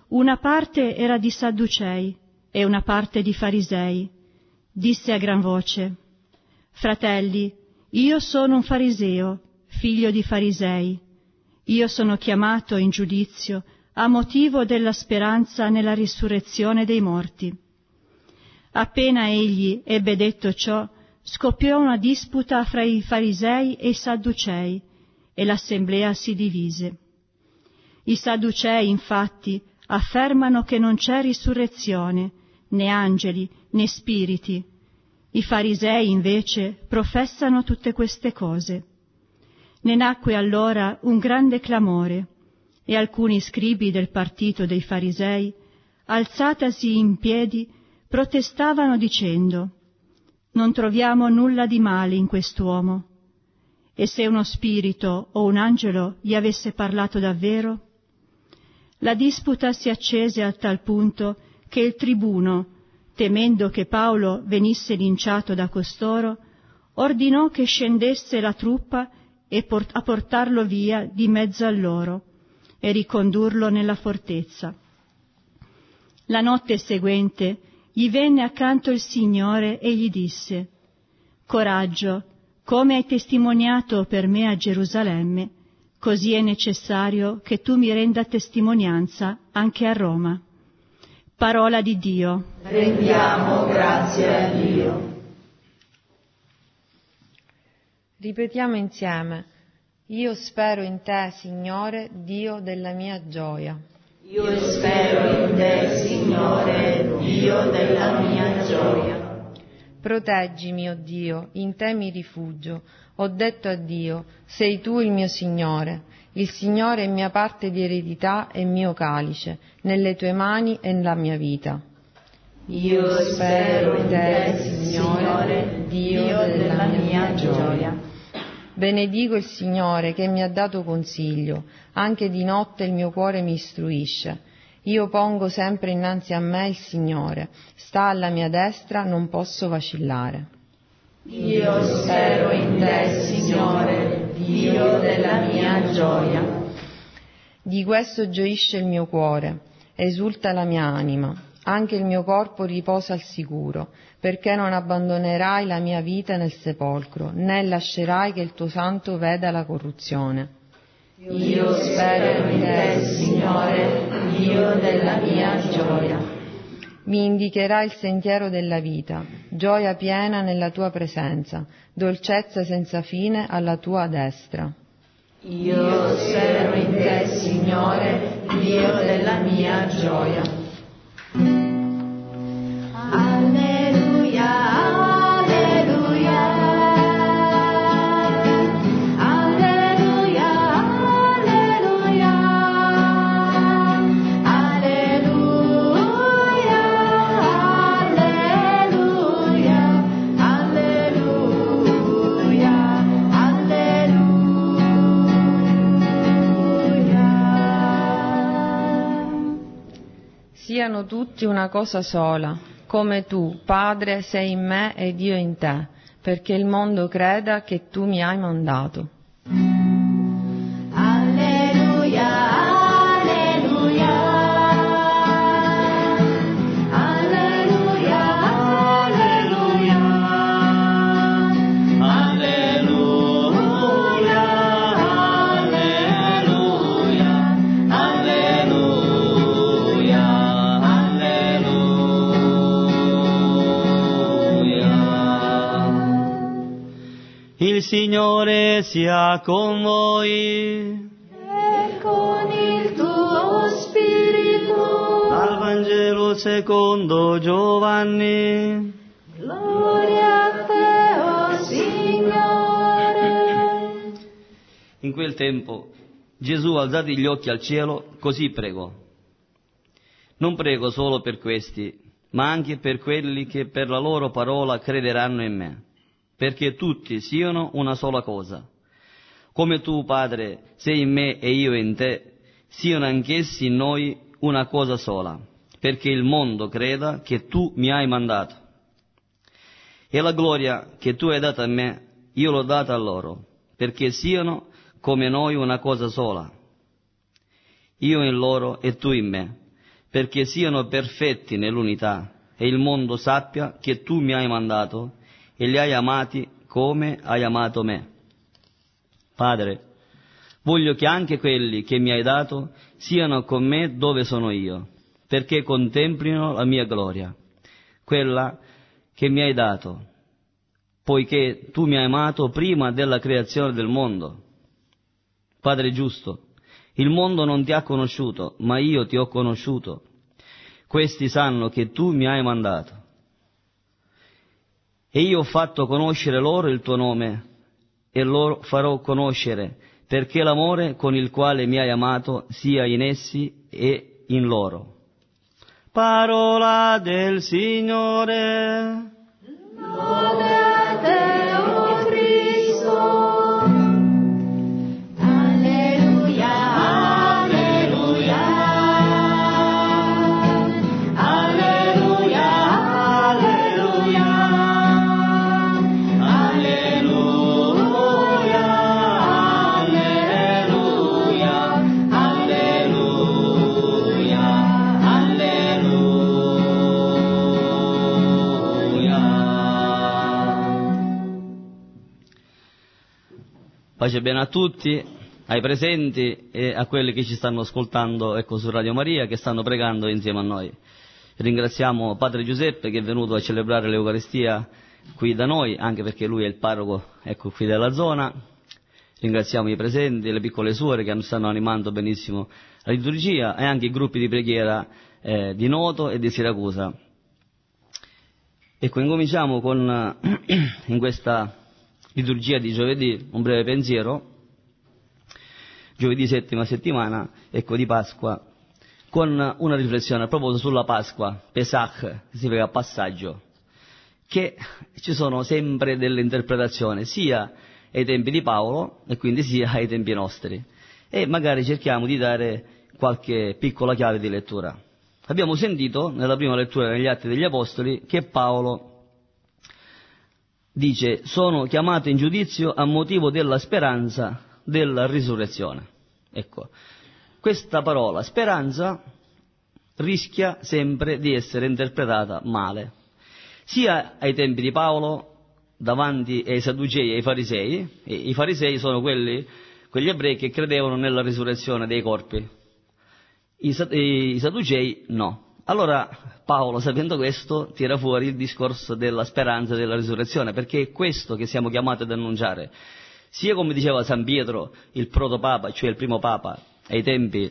una parte era di Sadducei e una parte di Farisei. Disse a gran voce: «Fratelli, io sono un fariseo, figlio di farisei. Io sono chiamato in giudizio a motivo della speranza nella risurrezione dei morti». Appena egli ebbe detto ciò, scoppiò una disputa fra i farisei e i sadducei, e l'assemblea si divise. I sadducei, infatti, affermano che non c'è risurrezione, né angeli, né spiriti. I farisei, invece, professano tutte queste cose. Ne nacque allora un grande clamore, e alcuni scribi del partito dei farisei, alzatasi in piedi, protestavano dicendo: «Non troviamo nulla di male in quest'uomo. E se uno spirito o un angelo gli avesse parlato davvero?» La disputa si accese a tal punto che il tribuno, temendo che Paolo venisse linciato da costoro, ordinò che scendesse la truppa a portarlo via di mezzo a loro e ricondurlo nella fortezza. La notte seguente gli venne accanto il Signore e gli disse: «Coraggio, come hai testimoniato per me a Gerusalemme, così è necessario che tu mi renda testimonianza anche a Roma». Parola di Dio. Rendiamo grazie a Dio. Ripetiamo insieme: io spero in te, Signore, Dio della mia gioia. Io spero in te, Signore, Dio della mia gioia. Proteggimi, o Dio, in te mi rifugio. Ho detto a Dio: sei tu il mio Signore. Il Signore è mia parte di eredità e mio calice. Nelle tue mani è la mia vita. Io spero in te, Signore, Dio della mia gioia. Benedico il Signore che mi ha dato consiglio. Anche di notte il mio cuore mi istruisce. Io pongo sempre innanzi a me il Signore. Sta alla mia destra, non posso vacillare. Io spero in te, Signore, Dio della mia gioia. Di questo gioisce il mio cuore, esulta la mia anima. Anche il mio corpo riposa al sicuro, perché non abbandonerai la mia vita nel sepolcro, né lascerai che il tuo santo veda la corruzione. Io spero in te, Signore, Dio della mia gioia. Mi indicherai il sentiero della vita, gioia piena nella tua presenza, dolcezza senza fine alla tua destra. Io spero in te, Signore, Dio della mia gioia. Alleluia, alleluia. Alleluia, alleluia. Alleluia, alleluia. Alleluia, alleluia. Siano tutti una cosa sola, come tu, Padre, sei in me ed io in te, perché il mondo creda che tu mi hai mandato. Alleluia, alleluia. Alleluia, alleluia. Alleluia, alleluia. Alleluia, Il Signore sia con voi. E con il tuo spirito. Dal Vangelo secondo Giovanni. Gloria a te, o Signore. In quel tempo Gesù, alzati gli occhi al cielo, così pregò: non prego solo per questi, ma anche per quelli che per la loro parola crederanno in me, perché tutti siano una sola cosa. Come tu, Padre, sei in me e io in te, siano anch'essi in noi una cosa sola, perché il mondo creda che tu mi hai mandato. E la gloria che tu hai data a me, io l'ho data a loro, perché siano come noi una cosa sola. Io in loro e tu in me, perché siano perfetti nell'unità e il mondo sappia che tu mi hai mandato e li hai amati come hai amato me. Padre, voglio che anche quelli che mi hai dato siano con me dove sono io, perché contemplino la mia gloria, quella che mi hai dato, poiché tu mi hai amato prima della creazione del mondo. Padre giusto, il mondo non ti ha conosciuto, ma io ti ho conosciuto. Questi sanno che tu mi hai mandato. E io ho fatto conoscere loro il tuo nome, e loro farò conoscere, perché l'amore con il quale mi hai amato sia in essi e in loro. Parola del Signore. Lode a te, o Cristo. Alleluia, alleluia. Alleluia, alleluia. Alleluia, alleluia. Pace bene a tutti, ai presenti e a quelli che ci stanno ascoltando su Radio Maria, che stanno pregando insieme a noi. Ringraziamo Padre Giuseppe che è venuto a celebrare l'Eucaristia qui da noi, anche perché lui è il parroco qui della zona. Ringraziamo i presenti, le piccole suore che stanno animando benissimo la liturgia e anche i gruppi di preghiera di Noto e di Siracusa. Incominciamo con in questa liturgia di giovedì un breve pensiero, giovedì settima settimana, di Pasqua, con una riflessione proprio sulla Pasqua, Pesach, significa passaggio, che ci sono sempre delle interpretazioni, sia ai tempi di Paolo e quindi sia ai tempi nostri, e magari cerchiamo di dare qualche piccola chiave di lettura. Abbiamo sentito nella prima lettura negli Atti degli Apostoli che Paolo dice: sono chiamato in giudizio a motivo della speranza della risurrezione. Questa parola speranza rischia sempre di essere interpretata male, sia ai tempi di Paolo davanti ai Sadducei e ai Farisei. E i Farisei sono quegli ebrei che credevano nella risurrezione dei corpi, i Sadducei no. Allora Paolo, sapendo questo, tira fuori il discorso della speranza della risurrezione, perché è questo che siamo chiamati ad annunciare, sia come diceva San Pietro, il protopapa, cioè il primo papa ai tempi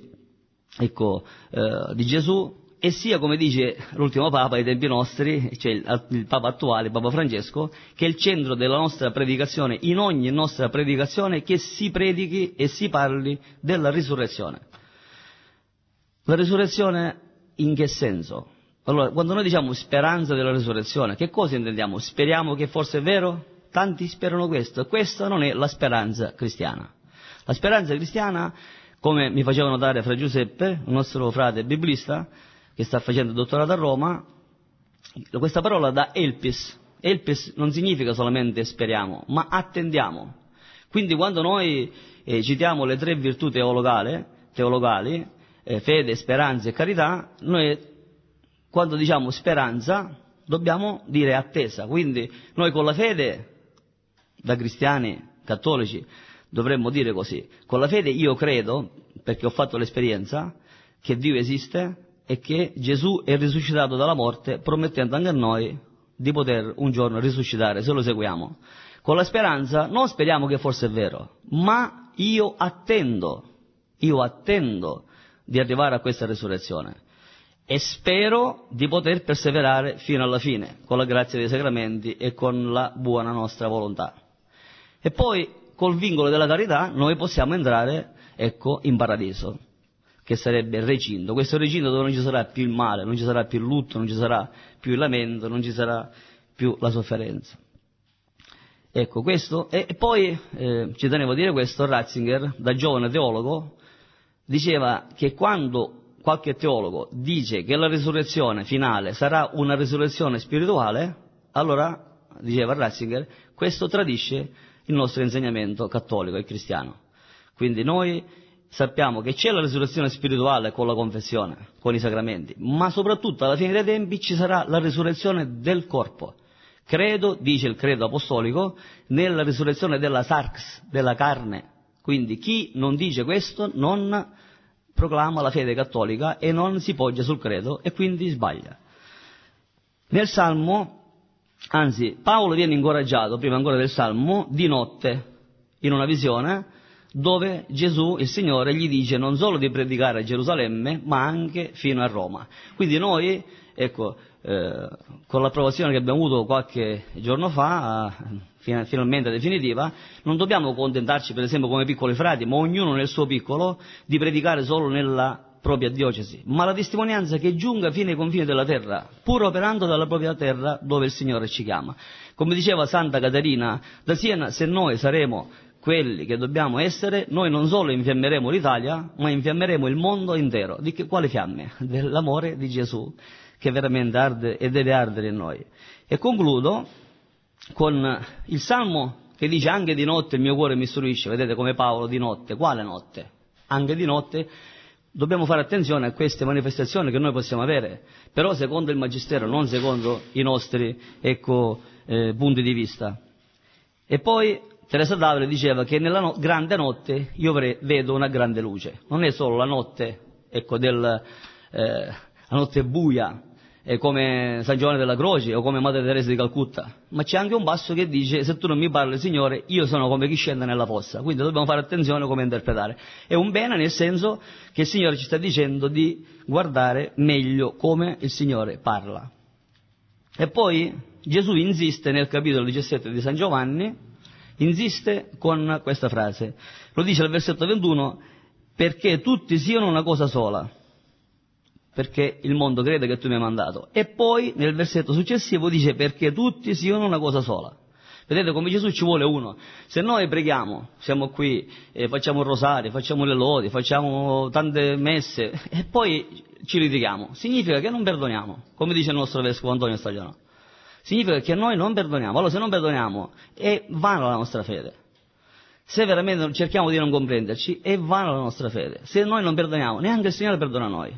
di Gesù, e sia come dice l'ultimo papa ai tempi nostri, cioè il papa attuale, Papa Francesco, che è il centro della nostra predicazione, in ogni nostra predicazione che si predichi e si parli della risurrezione. La risurrezione in che senso? Allora, quando noi diciamo speranza della risurrezione, che cosa intendiamo? Speriamo che forse è vero? Tanti sperano questo, e questa non è la speranza cristiana. La speranza cristiana, come mi faceva notare Fra Giuseppe, il nostro frate biblista, che sta facendo il dottorato a Roma, questa parola da elpis. Elpis non significa solamente speriamo, ma attendiamo. Quindi quando noi citiamo le tre virtù teologali, fede, speranza e carità, noi quando diciamo speranza dobbiamo dire attesa. Quindi noi con la fede, da cristiani cattolici, dovremmo dire così: con la fede io credo, perché ho fatto l'esperienza, che Dio esiste e che Gesù è risuscitato dalla morte, promettendo anche a noi di poter un giorno risuscitare se lo seguiamo. Con la speranza non speriamo che forse è vero, ma io attendo di arrivare a questa risurrezione e spero di poter perseverare fino alla fine, con la grazia dei sacramenti e con la buona nostra volontà. E poi col vincolo della carità noi possiamo entrare, in paradiso, che sarebbe il recinto. Questo recinto dove non ci sarà più il male, non ci sarà più il lutto, non ci sarà più il lamento, non ci sarà più la sofferenza. Questo. E poi, ci tenevo a dire questo, Ratzinger, da giovane teologo, diceva che quando qualche teologo dice che la risurrezione finale sarà una risurrezione spirituale, allora, diceva Ratzinger, questo tradisce il nostro insegnamento cattolico e cristiano. Quindi noi sappiamo che c'è la risurrezione spirituale con la confessione, con i sacramenti, ma soprattutto alla fine dei tempi ci sarà la risurrezione del corpo. Credo, dice il credo apostolico, nella risurrezione della sarx, della carne. Quindi chi non dice questo non proclama la fede cattolica e non si poggia sul credo e quindi sbaglia. Nel Salmo, anzi, Paolo viene incoraggiato, prima ancora del Salmo, di notte, in una visione, dove Gesù, il Signore, gli dice non solo di predicare a Gerusalemme, ma anche fino a Roma. Quindi noi, ecco, con l'approvazione che abbiamo avuto qualche giorno fa, finalmente definitiva, non dobbiamo accontentarci, per esempio, come piccoli frati, ma ognuno nel suo piccolo, di predicare solo nella propria diocesi, ma la testimonianza che giunga fino ai confini della terra, pur operando dalla propria terra dove il Signore ci chiama. Come diceva Santa Caterina da Siena, se noi saremo quelli che dobbiamo essere, noi non solo infiammeremo l'Italia, ma infiammeremo il mondo intero. Di quale fiamme? Dell'amore di Gesù, che veramente arde e deve ardere in noi. E concludo con il Salmo che dice anche di notte il mio cuore mi istruisce. Vedete come Paolo di notte. Quale notte? Anche di notte. Dobbiamo fare attenzione a queste manifestazioni che noi possiamo avere, però secondo il Magistero, non secondo i nostri punti di vista. E poi Teresa d'Avila diceva che nella grande notte io vedo una grande luce. Non è solo la notte, la notte buia, come San Giovanni della Croce o come Madre Teresa di Calcutta, ma c'è anche un passo che dice se tu non mi parli, Signore, io sono come chi scende nella fossa. Quindi dobbiamo fare attenzione come interpretare. È un bene nel senso che il Signore ci sta dicendo di guardare meglio come il Signore parla. E poi Gesù insiste nel capitolo 17 di San Giovanni, insiste con questa frase, lo dice al versetto 21, perché tutti siano una cosa sola, perché il mondo crede che tu mi hai mandato. E poi nel versetto successivo dice perché tutti siano una cosa sola. Vedete come Gesù ci vuole uno. Se noi preghiamo, siamo qui, facciamo il rosario, facciamo le lodi, facciamo tante messe e poi ci litighiamo, significa che non perdoniamo, come dice il nostro vescovo Antonio Stagliano. Significa che noi non perdoniamo. Allora se non perdoniamo è vana la nostra fede. Se veramente cerchiamo di non comprenderci è vana la nostra fede. Se noi non perdoniamo, neanche il Signore perdona noi.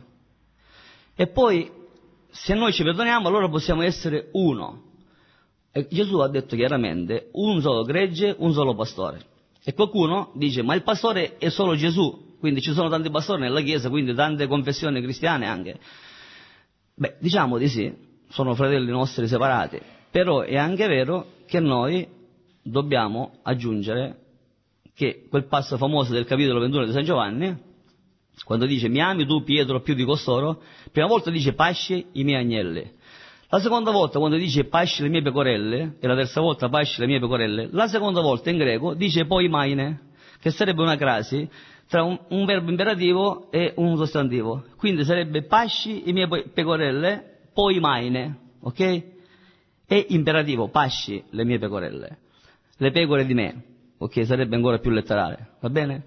E poi, se noi ci perdoniamo, allora possiamo essere uno. E Gesù ha detto chiaramente, un solo gregge, un solo pastore. E qualcuno dice, ma il pastore è solo Gesù, quindi ci sono tanti pastori nella Chiesa, quindi tante confessioni cristiane anche. Beh, diciamo di sì, sono fratelli nostri separati, però è anche vero che noi dobbiamo aggiungere che quel passo famoso del capitolo 21 di San Giovanni, quando dice mi ami tu Pietro più di costoro, prima volta dice pasci i miei agnelli, la seconda volta quando dice pasci le mie pecorelle e la terza volta pasci le mie pecorelle, la seconda volta in greco dice poi maine, che sarebbe una crasi tra un verbo imperativo e un sostantivo, quindi sarebbe pasci i miei pecorelle poi maine, ok? È imperativo, pasci le mie pecorelle, le pecore di me, ok? Sarebbe ancora più letterale, va bene?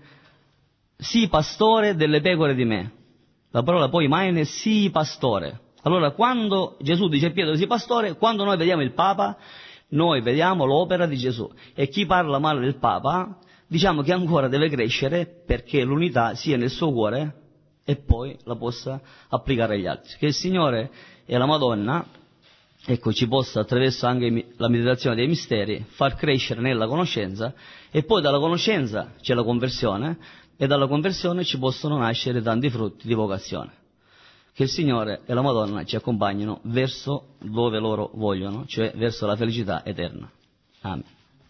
Sii pastore delle pecore di me. La parola poi maine, sii pastore. Allora quando Gesù dice a Pietro sii pastore, quando noi vediamo il Papa, noi vediamo l'opera di Gesù. E chi parla male del Papa, diciamo che ancora deve crescere perché l'unità sia nel suo cuore e poi la possa applicare agli altri. Che il Signore e la Madonna, ecco, ci possa attraverso anche la meditazione dei misteri far crescere nella conoscenza e poi dalla conoscenza c'è la conversione e dalla conversione ci possono nascere tanti frutti di vocazione. Che il Signore e la Madonna ci accompagnino verso dove loro vogliono, cioè verso la felicità eterna. Amen.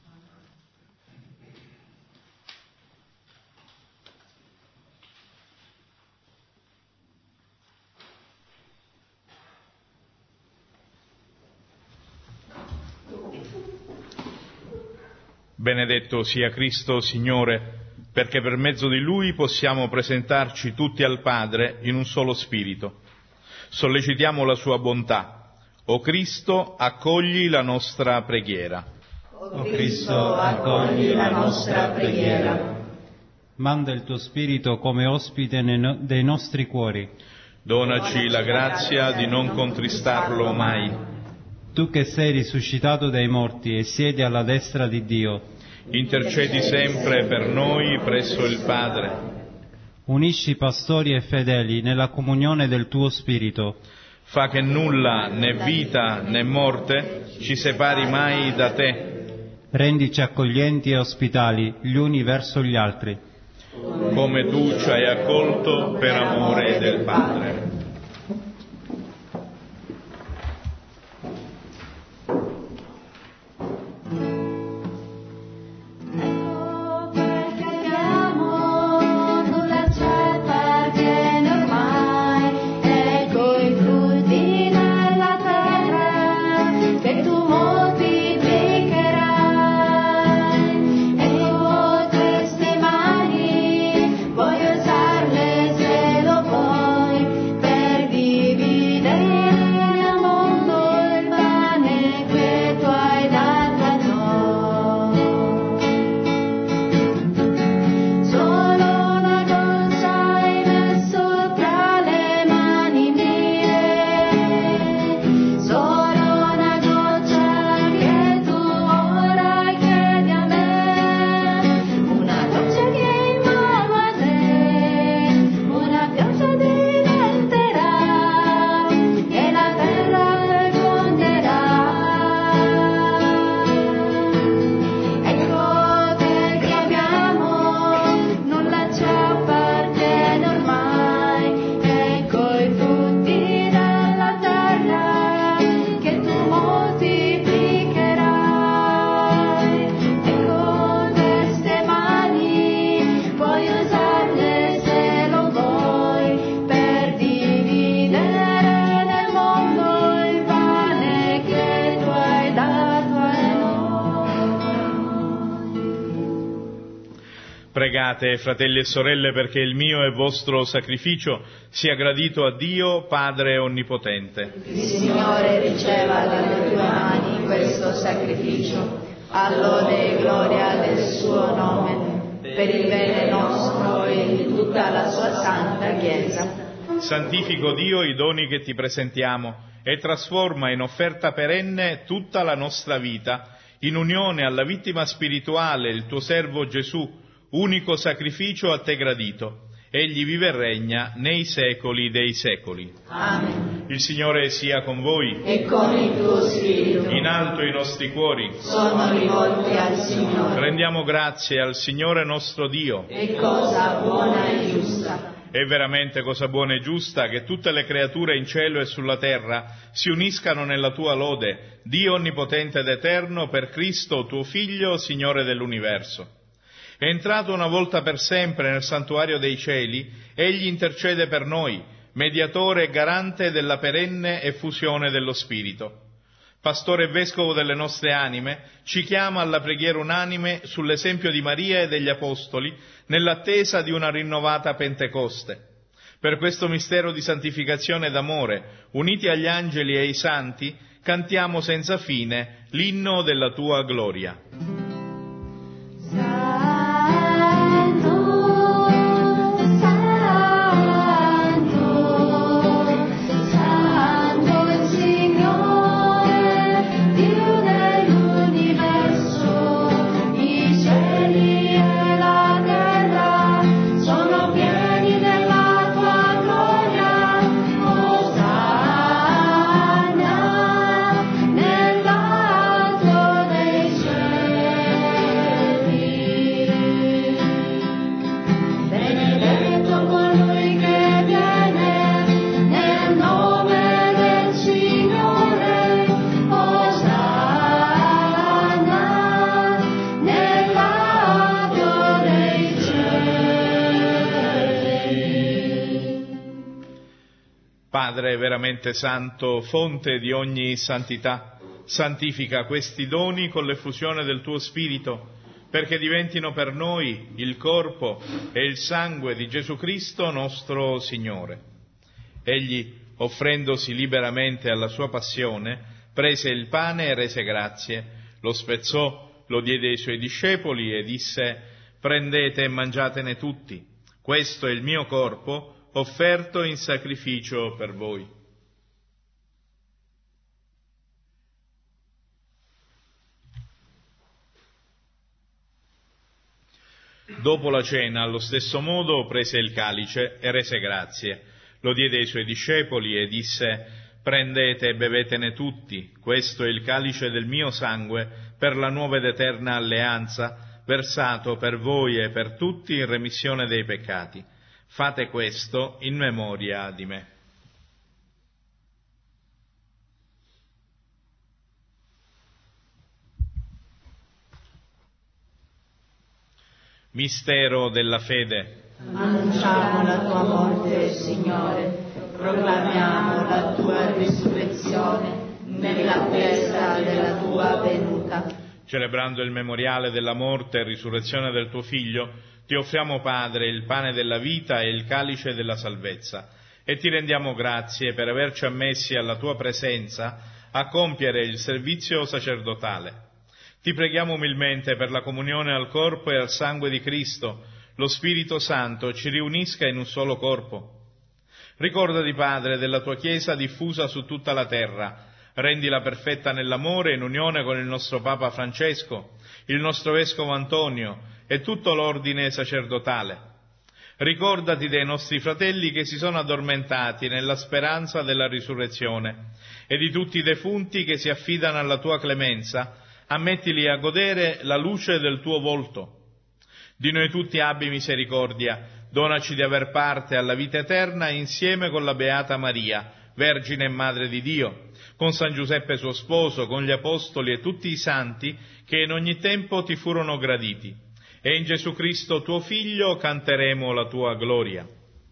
Benedetto sia Cristo, Signore, perché per mezzo di Lui possiamo presentarci tutti al Padre in un solo spirito. Sollecitiamo la sua bontà. O Cristo, accogli la nostra preghiera. O Cristo, accogli la nostra preghiera. Manda il tuo Spirito come ospite dei nostri cuori. Donaci la grazia di non contristarlo mai. Tu che sei risuscitato dai morti e siedi alla destra di Dio, intercedi sempre per noi presso il Padre. Unisci pastori e fedeli nella comunione del tuo Spirito. Fa che nulla, né vita né morte, ci separi mai da te. Rendici accoglienti e ospitali gli uni verso gli altri. Come tu ci hai accolto per amore del Padre. Pregate, fratelli e sorelle, perché il mio e vostro sacrificio sia gradito a Dio, Padre Onnipotente. Il Signore riceva dalle tue mani questo sacrificio, all'ode e gloria del suo nome, per il bene nostro e di tutta la sua santa Chiesa. Santifico Dio i doni che ti presentiamo e trasforma in offerta perenne tutta la nostra vita, in unione alla vittima spirituale, il tuo servo Gesù, unico sacrificio a te gradito. Egli vive e regna nei secoli dei secoli. Amen. Il Signore sia con voi. E con il tuo spirito. In alto i nostri cuori sono rivolti al Signore. Rendiamo grazie al Signore nostro Dio. È cosa buona e giusta. È veramente cosa buona e giusta che tutte le creature in cielo e sulla terra si uniscano nella tua lode, Dio onnipotente ed eterno, per Cristo tuo Figlio, Signore dell'universo. È entrato una volta per sempre nel santuario dei cieli, egli intercede per noi, mediatore e garante della perenne effusione dello Spirito. Pastore e vescovo delle nostre anime, ci chiama alla preghiera unanime sull'esempio di Maria e degli Apostoli, nell'attesa di una rinnovata Pentecoste. Per questo mistero di santificazione ed amore, uniti agli angeli e ai santi, cantiamo senza fine l'inno della tua gloria. Padre veramente santo, fonte di ogni santità, santifica questi doni con l'effusione del tuo Spirito, perché diventino per noi il corpo e il sangue di Gesù Cristo nostro Signore. Egli, offrendosi liberamente alla sua passione, prese il pane e rese grazie, lo spezzò, lo diede ai suoi discepoli e disse: «Prendete e mangiatene tutti, questo è il mio corpo, offerto in sacrificio per voi». Dopo la cena, allo stesso modo, prese il calice e rese grazie. Lo diede ai suoi discepoli e disse: «Prendete e bevetene tutti, questo è il calice del mio sangue per la nuova ed eterna alleanza, versato per voi e per tutti in remissione dei peccati. Fate questo in memoria di me». Mistero della fede. Annunciamo la tua morte, Signore, proclamiamo la tua risurrezione nell'attesa della tua venuta. Celebrando il memoriale della morte e risurrezione del tuo Figlio, ti offriamo, Padre, il pane della vita e il calice della salvezza, e ti rendiamo grazie per averci ammessi alla tua presenza a compiere il servizio sacerdotale. Ti preghiamo umilmente per la comunione al corpo e al sangue di Cristo, lo Spirito Santo ci riunisca in un solo corpo. Ricordati, Padre, della tua Chiesa diffusa su tutta la terra, rendila perfetta nell'amore in unione con il nostro Papa Francesco, il nostro Vescovo Antonio e tutto l'ordine sacerdotale. Ricordati dei nostri fratelli che si sono addormentati nella speranza della risurrezione e di tutti i defunti che si affidano alla tua clemenza. Ammettili a godere la luce del tuo volto. Di noi tutti abbi misericordia, donaci di aver parte alla vita eterna insieme con la Beata Maria, Vergine e Madre di Dio, con San Giuseppe suo sposo, con gli Apostoli e tutti i santi che in ogni tempo ti furono graditi. E in Gesù Cristo tuo Figlio canteremo la tua gloria.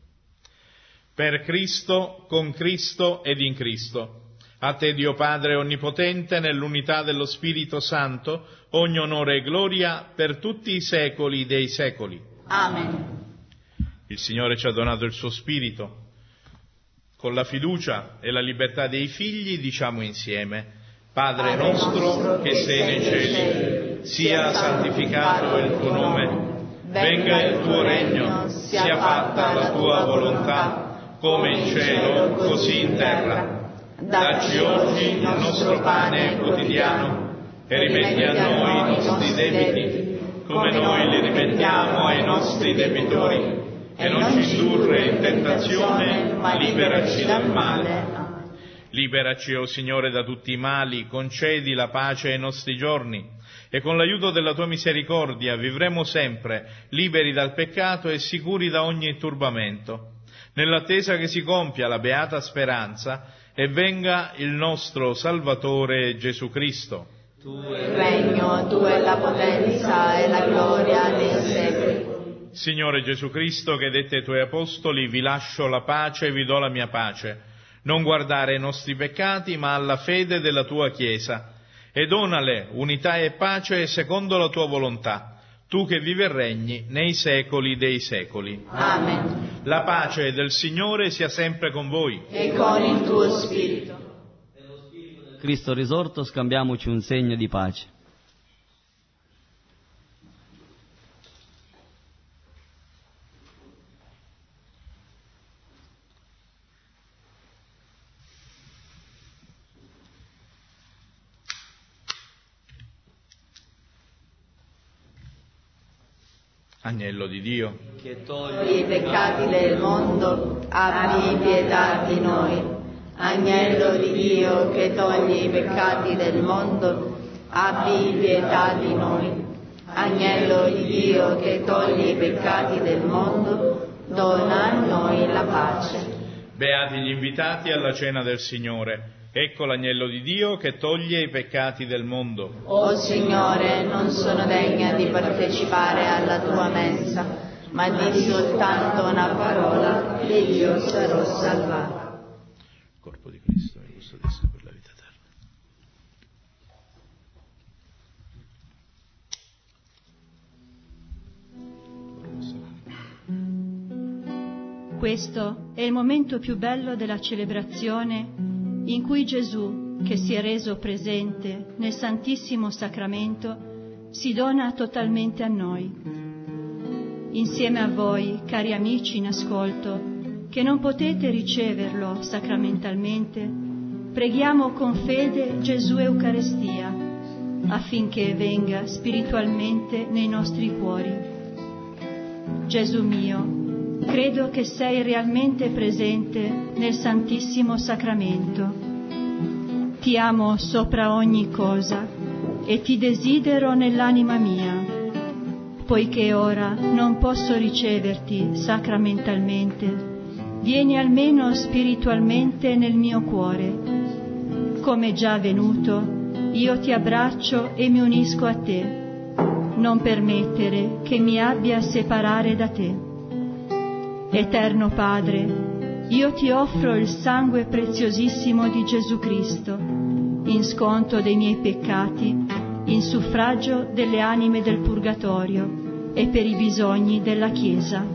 Per Cristo, con Cristo ed in Cristo. A te, Dio Padre Onnipotente, nell'unità dello Spirito Santo, ogni onore e gloria per tutti i secoli dei secoli. Amen. Il Signore ci ha donato il suo Spirito. Con la fiducia e la libertà dei figli diciamo insieme: Padre nostro che sei nei cieli, sia santificato il tuo nome. Venga il tuo regno, sia fatta la tua volontà, come in cielo, così in terra. Dacci oggi il nostro pane quotidiano e rimetti a noi i nostri debiti, come noi li rimettiamo ai nostri debitori, e non ci indurre in tentazione, ma liberaci dal male. Liberaci, o Signore, da tutti i mali, concedi la pace ai nostri giorni, e con l'aiuto della tua misericordia vivremo sempre liberi dal peccato e sicuri da ogni turbamento, nell'attesa che si compia la beata speranza e venga il nostro Salvatore Gesù Cristo. Tu il regno, tu è la potenza e la gloria dei secoli. Signore Gesù Cristo, che dette ai tuoi apostoli: vi lascio la pace e vi do la mia pace, non guardare ai nostri peccati ma alla fede della tua Chiesa, e donale unità e pace secondo la tua volontà, tu che vivi e regni nei secoli dei secoli. Amen. La pace del Signore sia sempre con voi. E con il tuo spirito. Cristo risorto, scambiamoci un segno di pace. Agnello di Dio, che togli i peccati del mondo, abbi pietà di noi. Agnello di Dio, che togli i peccati del mondo, abbi pietà di noi. Agnello di Dio, che togli i peccati del mondo, dona a noi la pace. Beati gli invitati alla cena del Signore. Ecco l'agnello di Dio che toglie i peccati del mondo. O Signore, non sono degna di partecipare alla tua mensa, ma di soltanto una parola e io sarò salvato. Corpo di Cristo mi custodisca per la vita eterna. Questo è il momento più bello della celebrazione, in cui Gesù, che si è reso presente nel Santissimo Sacramento, si dona totalmente a noi. Insieme a voi, cari amici in ascolto, che non potete riceverlo sacramentalmente, preghiamo con fede Gesù Eucaristia, affinché venga spiritualmente nei nostri cuori. Gesù mio, credo che sei realmente presente nel Santissimo Sacramento. Ti amo sopra ogni cosa e ti desidero nell'anima mia. Poiché ora non posso riceverti sacramentalmente, vieni almeno spiritualmente nel mio cuore. Come già avvenuto, io ti abbraccio e mi unisco a te. Non permettere che mi abbia a separare da te. Eterno Padre, io ti offro il sangue preziosissimo di Gesù Cristo, in sconto dei miei peccati, in suffragio delle anime del purgatorio e per i bisogni della Chiesa.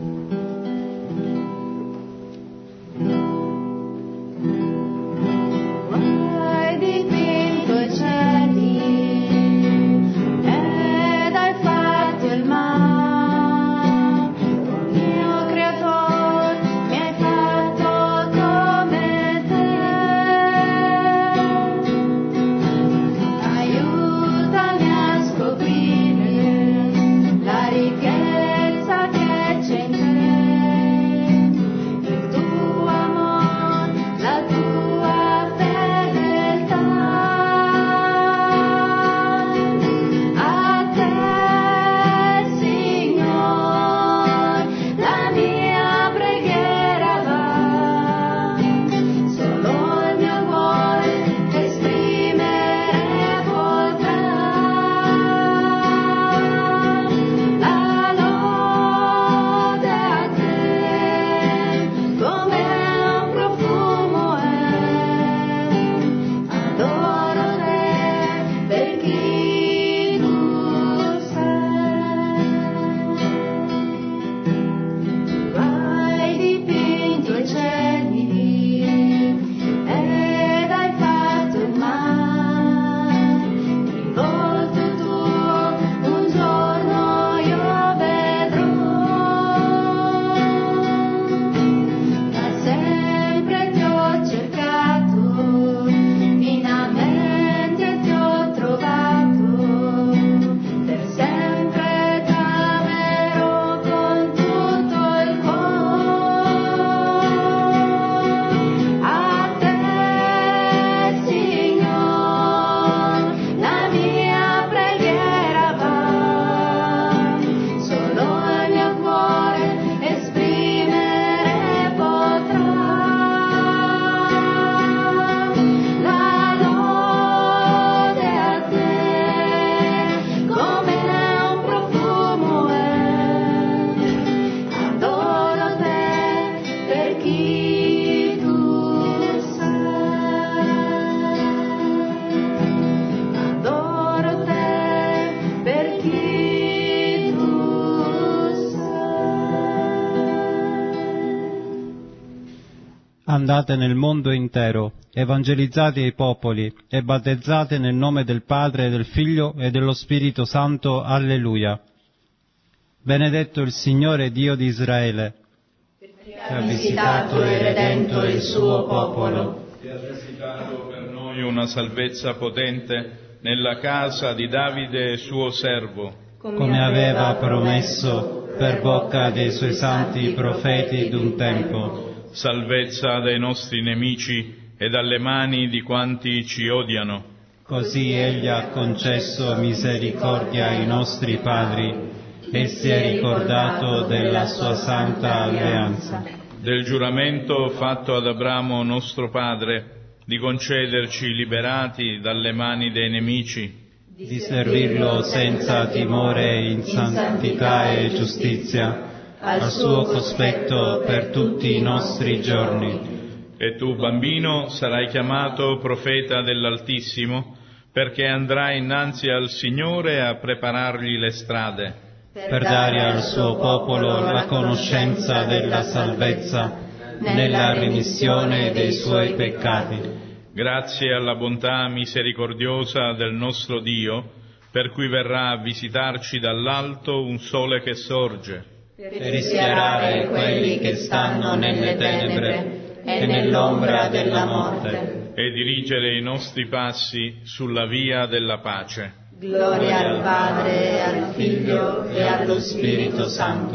Andate nel mondo intero, evangelizzate i popoli e battezzate nel nome del Padre, del Figlio e dello Spirito Santo. Alleluia. Benedetto il Signore Dio di Israele, che ha visitato e redento il suo popolo, che ha desiderato per noi una salvezza potente nella casa di Davide suo servo, come aveva promesso per bocca dei suoi santi profeti d'un tempo. Salvezza dai nostri nemici e dalle mani di quanti ci odiano. Così Egli ha concesso misericordia ai nostri padri e si è ricordato della sua santa alleanza. Del giuramento fatto ad Abramo nostro padre, di concederci liberati dalle mani dei nemici, di servirlo senza timore in santità e giustizia, al suo cospetto per tutti i nostri giorni. E tu, bambino, sarai chiamato profeta dell'Altissimo, perché andrai innanzi al Signore a preparargli le strade, per dare al suo popolo la conoscenza della salvezza nella remissione dei suoi peccati. Grazie alla bontà misericordiosa del nostro Dio, per cui verrà a visitarci dall'alto un sole che sorge, per rischiarare quelli che stanno nelle tenebre e nell'ombra della morte, e dirigere i nostri passi sulla via della pace. Gloria al Padre, al Figlio e allo Spirito Santo,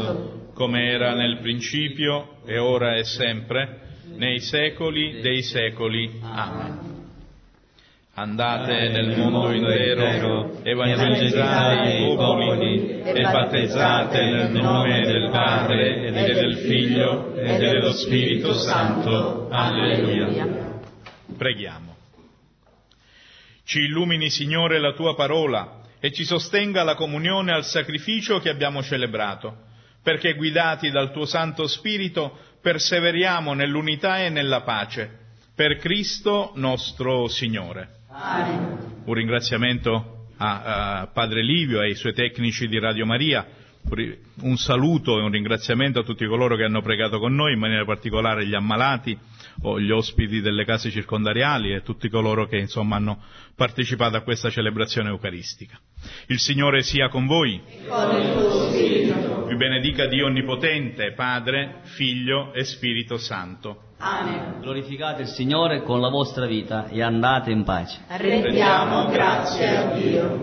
come era nel principio, e ora e sempre, nei secoli dei secoli. Amen. Andate nel mondo intero, evangelizzate i popoli e battezzate nel nome del Padre e del Figlio e dello Spirito Santo. Alleluia. Preghiamo. Ci illumini, Signore, la Tua parola e ci sostenga la comunione al sacrificio che abbiamo celebrato, perché guidati dal Tuo Santo Spirito perseveriamo nell'unità e nella pace. Per Cristo nostro Signore. Amen. Un ringraziamento a Padre Livio e ai suoi tecnici di Radio Maria, un saluto e un ringraziamento a tutti coloro che hanno pregato con noi, in maniera particolare gli ammalati o gli ospiti delle case circondariali e tutti coloro che insomma hanno partecipato a questa celebrazione eucaristica. Il Signore sia con voi. E con il tuo spirito. Vi benedica Dio Onnipotente, Padre, Figlio e Spirito Santo. Amen. Glorificate il Signore con la vostra vita e andate in pace. Rendiamo grazie a Dio.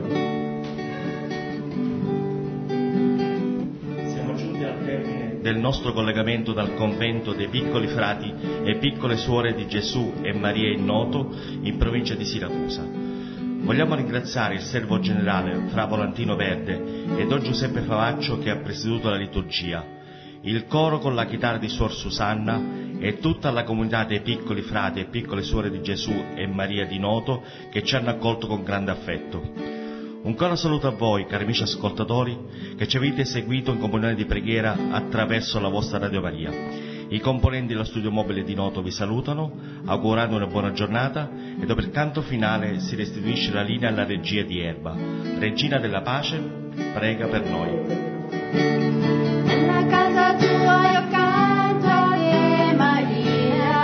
Siamo giunti al termine del nostro collegamento dal convento dei piccoli frati e piccole suore di Gesù e Maria in Noto, in provincia di Siracusa. Vogliamo ringraziare il servo generale Fra Volantino Verde e Don Giuseppe Favaccio che ha presieduto la liturgia, il coro con la chitarra di Suor Susanna e tutta la comunità dei piccoli frati e piccole suore di Gesù e Maria di Noto che ci hanno accolto con grande affetto. Un caro saluto a voi, cari amici ascoltatori, che ci avete seguito in comunione di preghiera attraverso la vostra Radio Maria. I componenti dello studio mobile di Noto vi salutano, augurando una buona giornata, e dopo il canto finale si restituisce la linea alla regia di Erba. Regina della Pace, prega per noi. Nella casa tua io canto a te, Maria.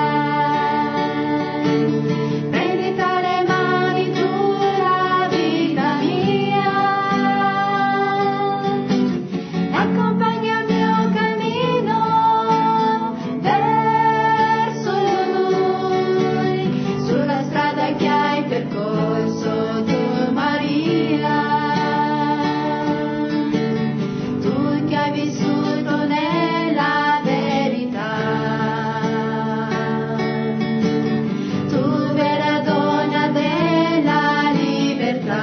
Prendi tra le mani tu la vita mia. Accompagna il mio cammino verso lui, sulla strada che hai percorso tu, Maria. Tu che hai vissuto nella verità, tu vera donna della libertà,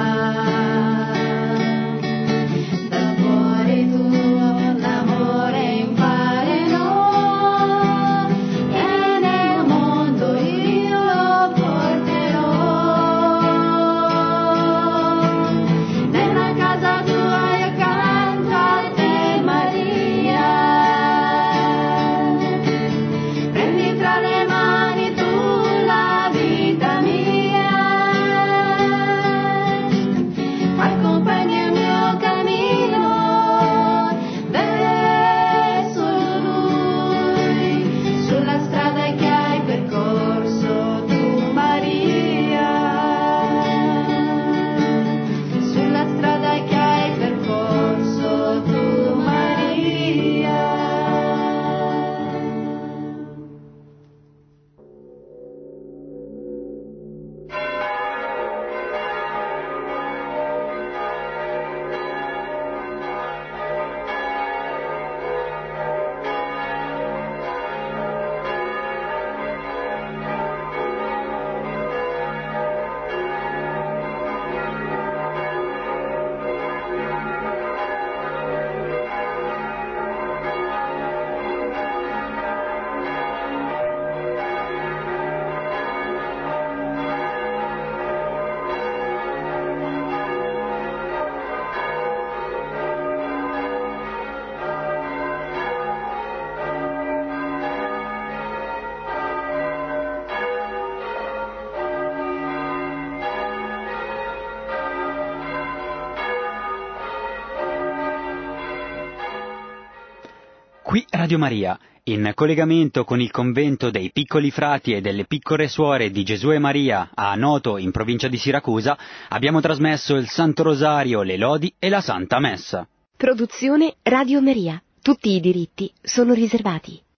dal cuore tuo l'amore imparerò e nel mondo io lo porterò. Nella casa tua io canto a te, Maria. Prendi tra le mani tu la vita mia. Accompagna il mio cammino verso lui, sulla strada che hai percorso tu, Maria. Sulla strada che hai percorso tu, Maria. Qui Radio Maria, in collegamento con il convento dei piccoli frati e delle piccole suore di Gesù e Maria a Noto, in provincia di Siracusa, abbiamo trasmesso il Santo Rosario, le lodi e la Santa Messa. Produzione Radio Maria. Tutti i diritti sono riservati.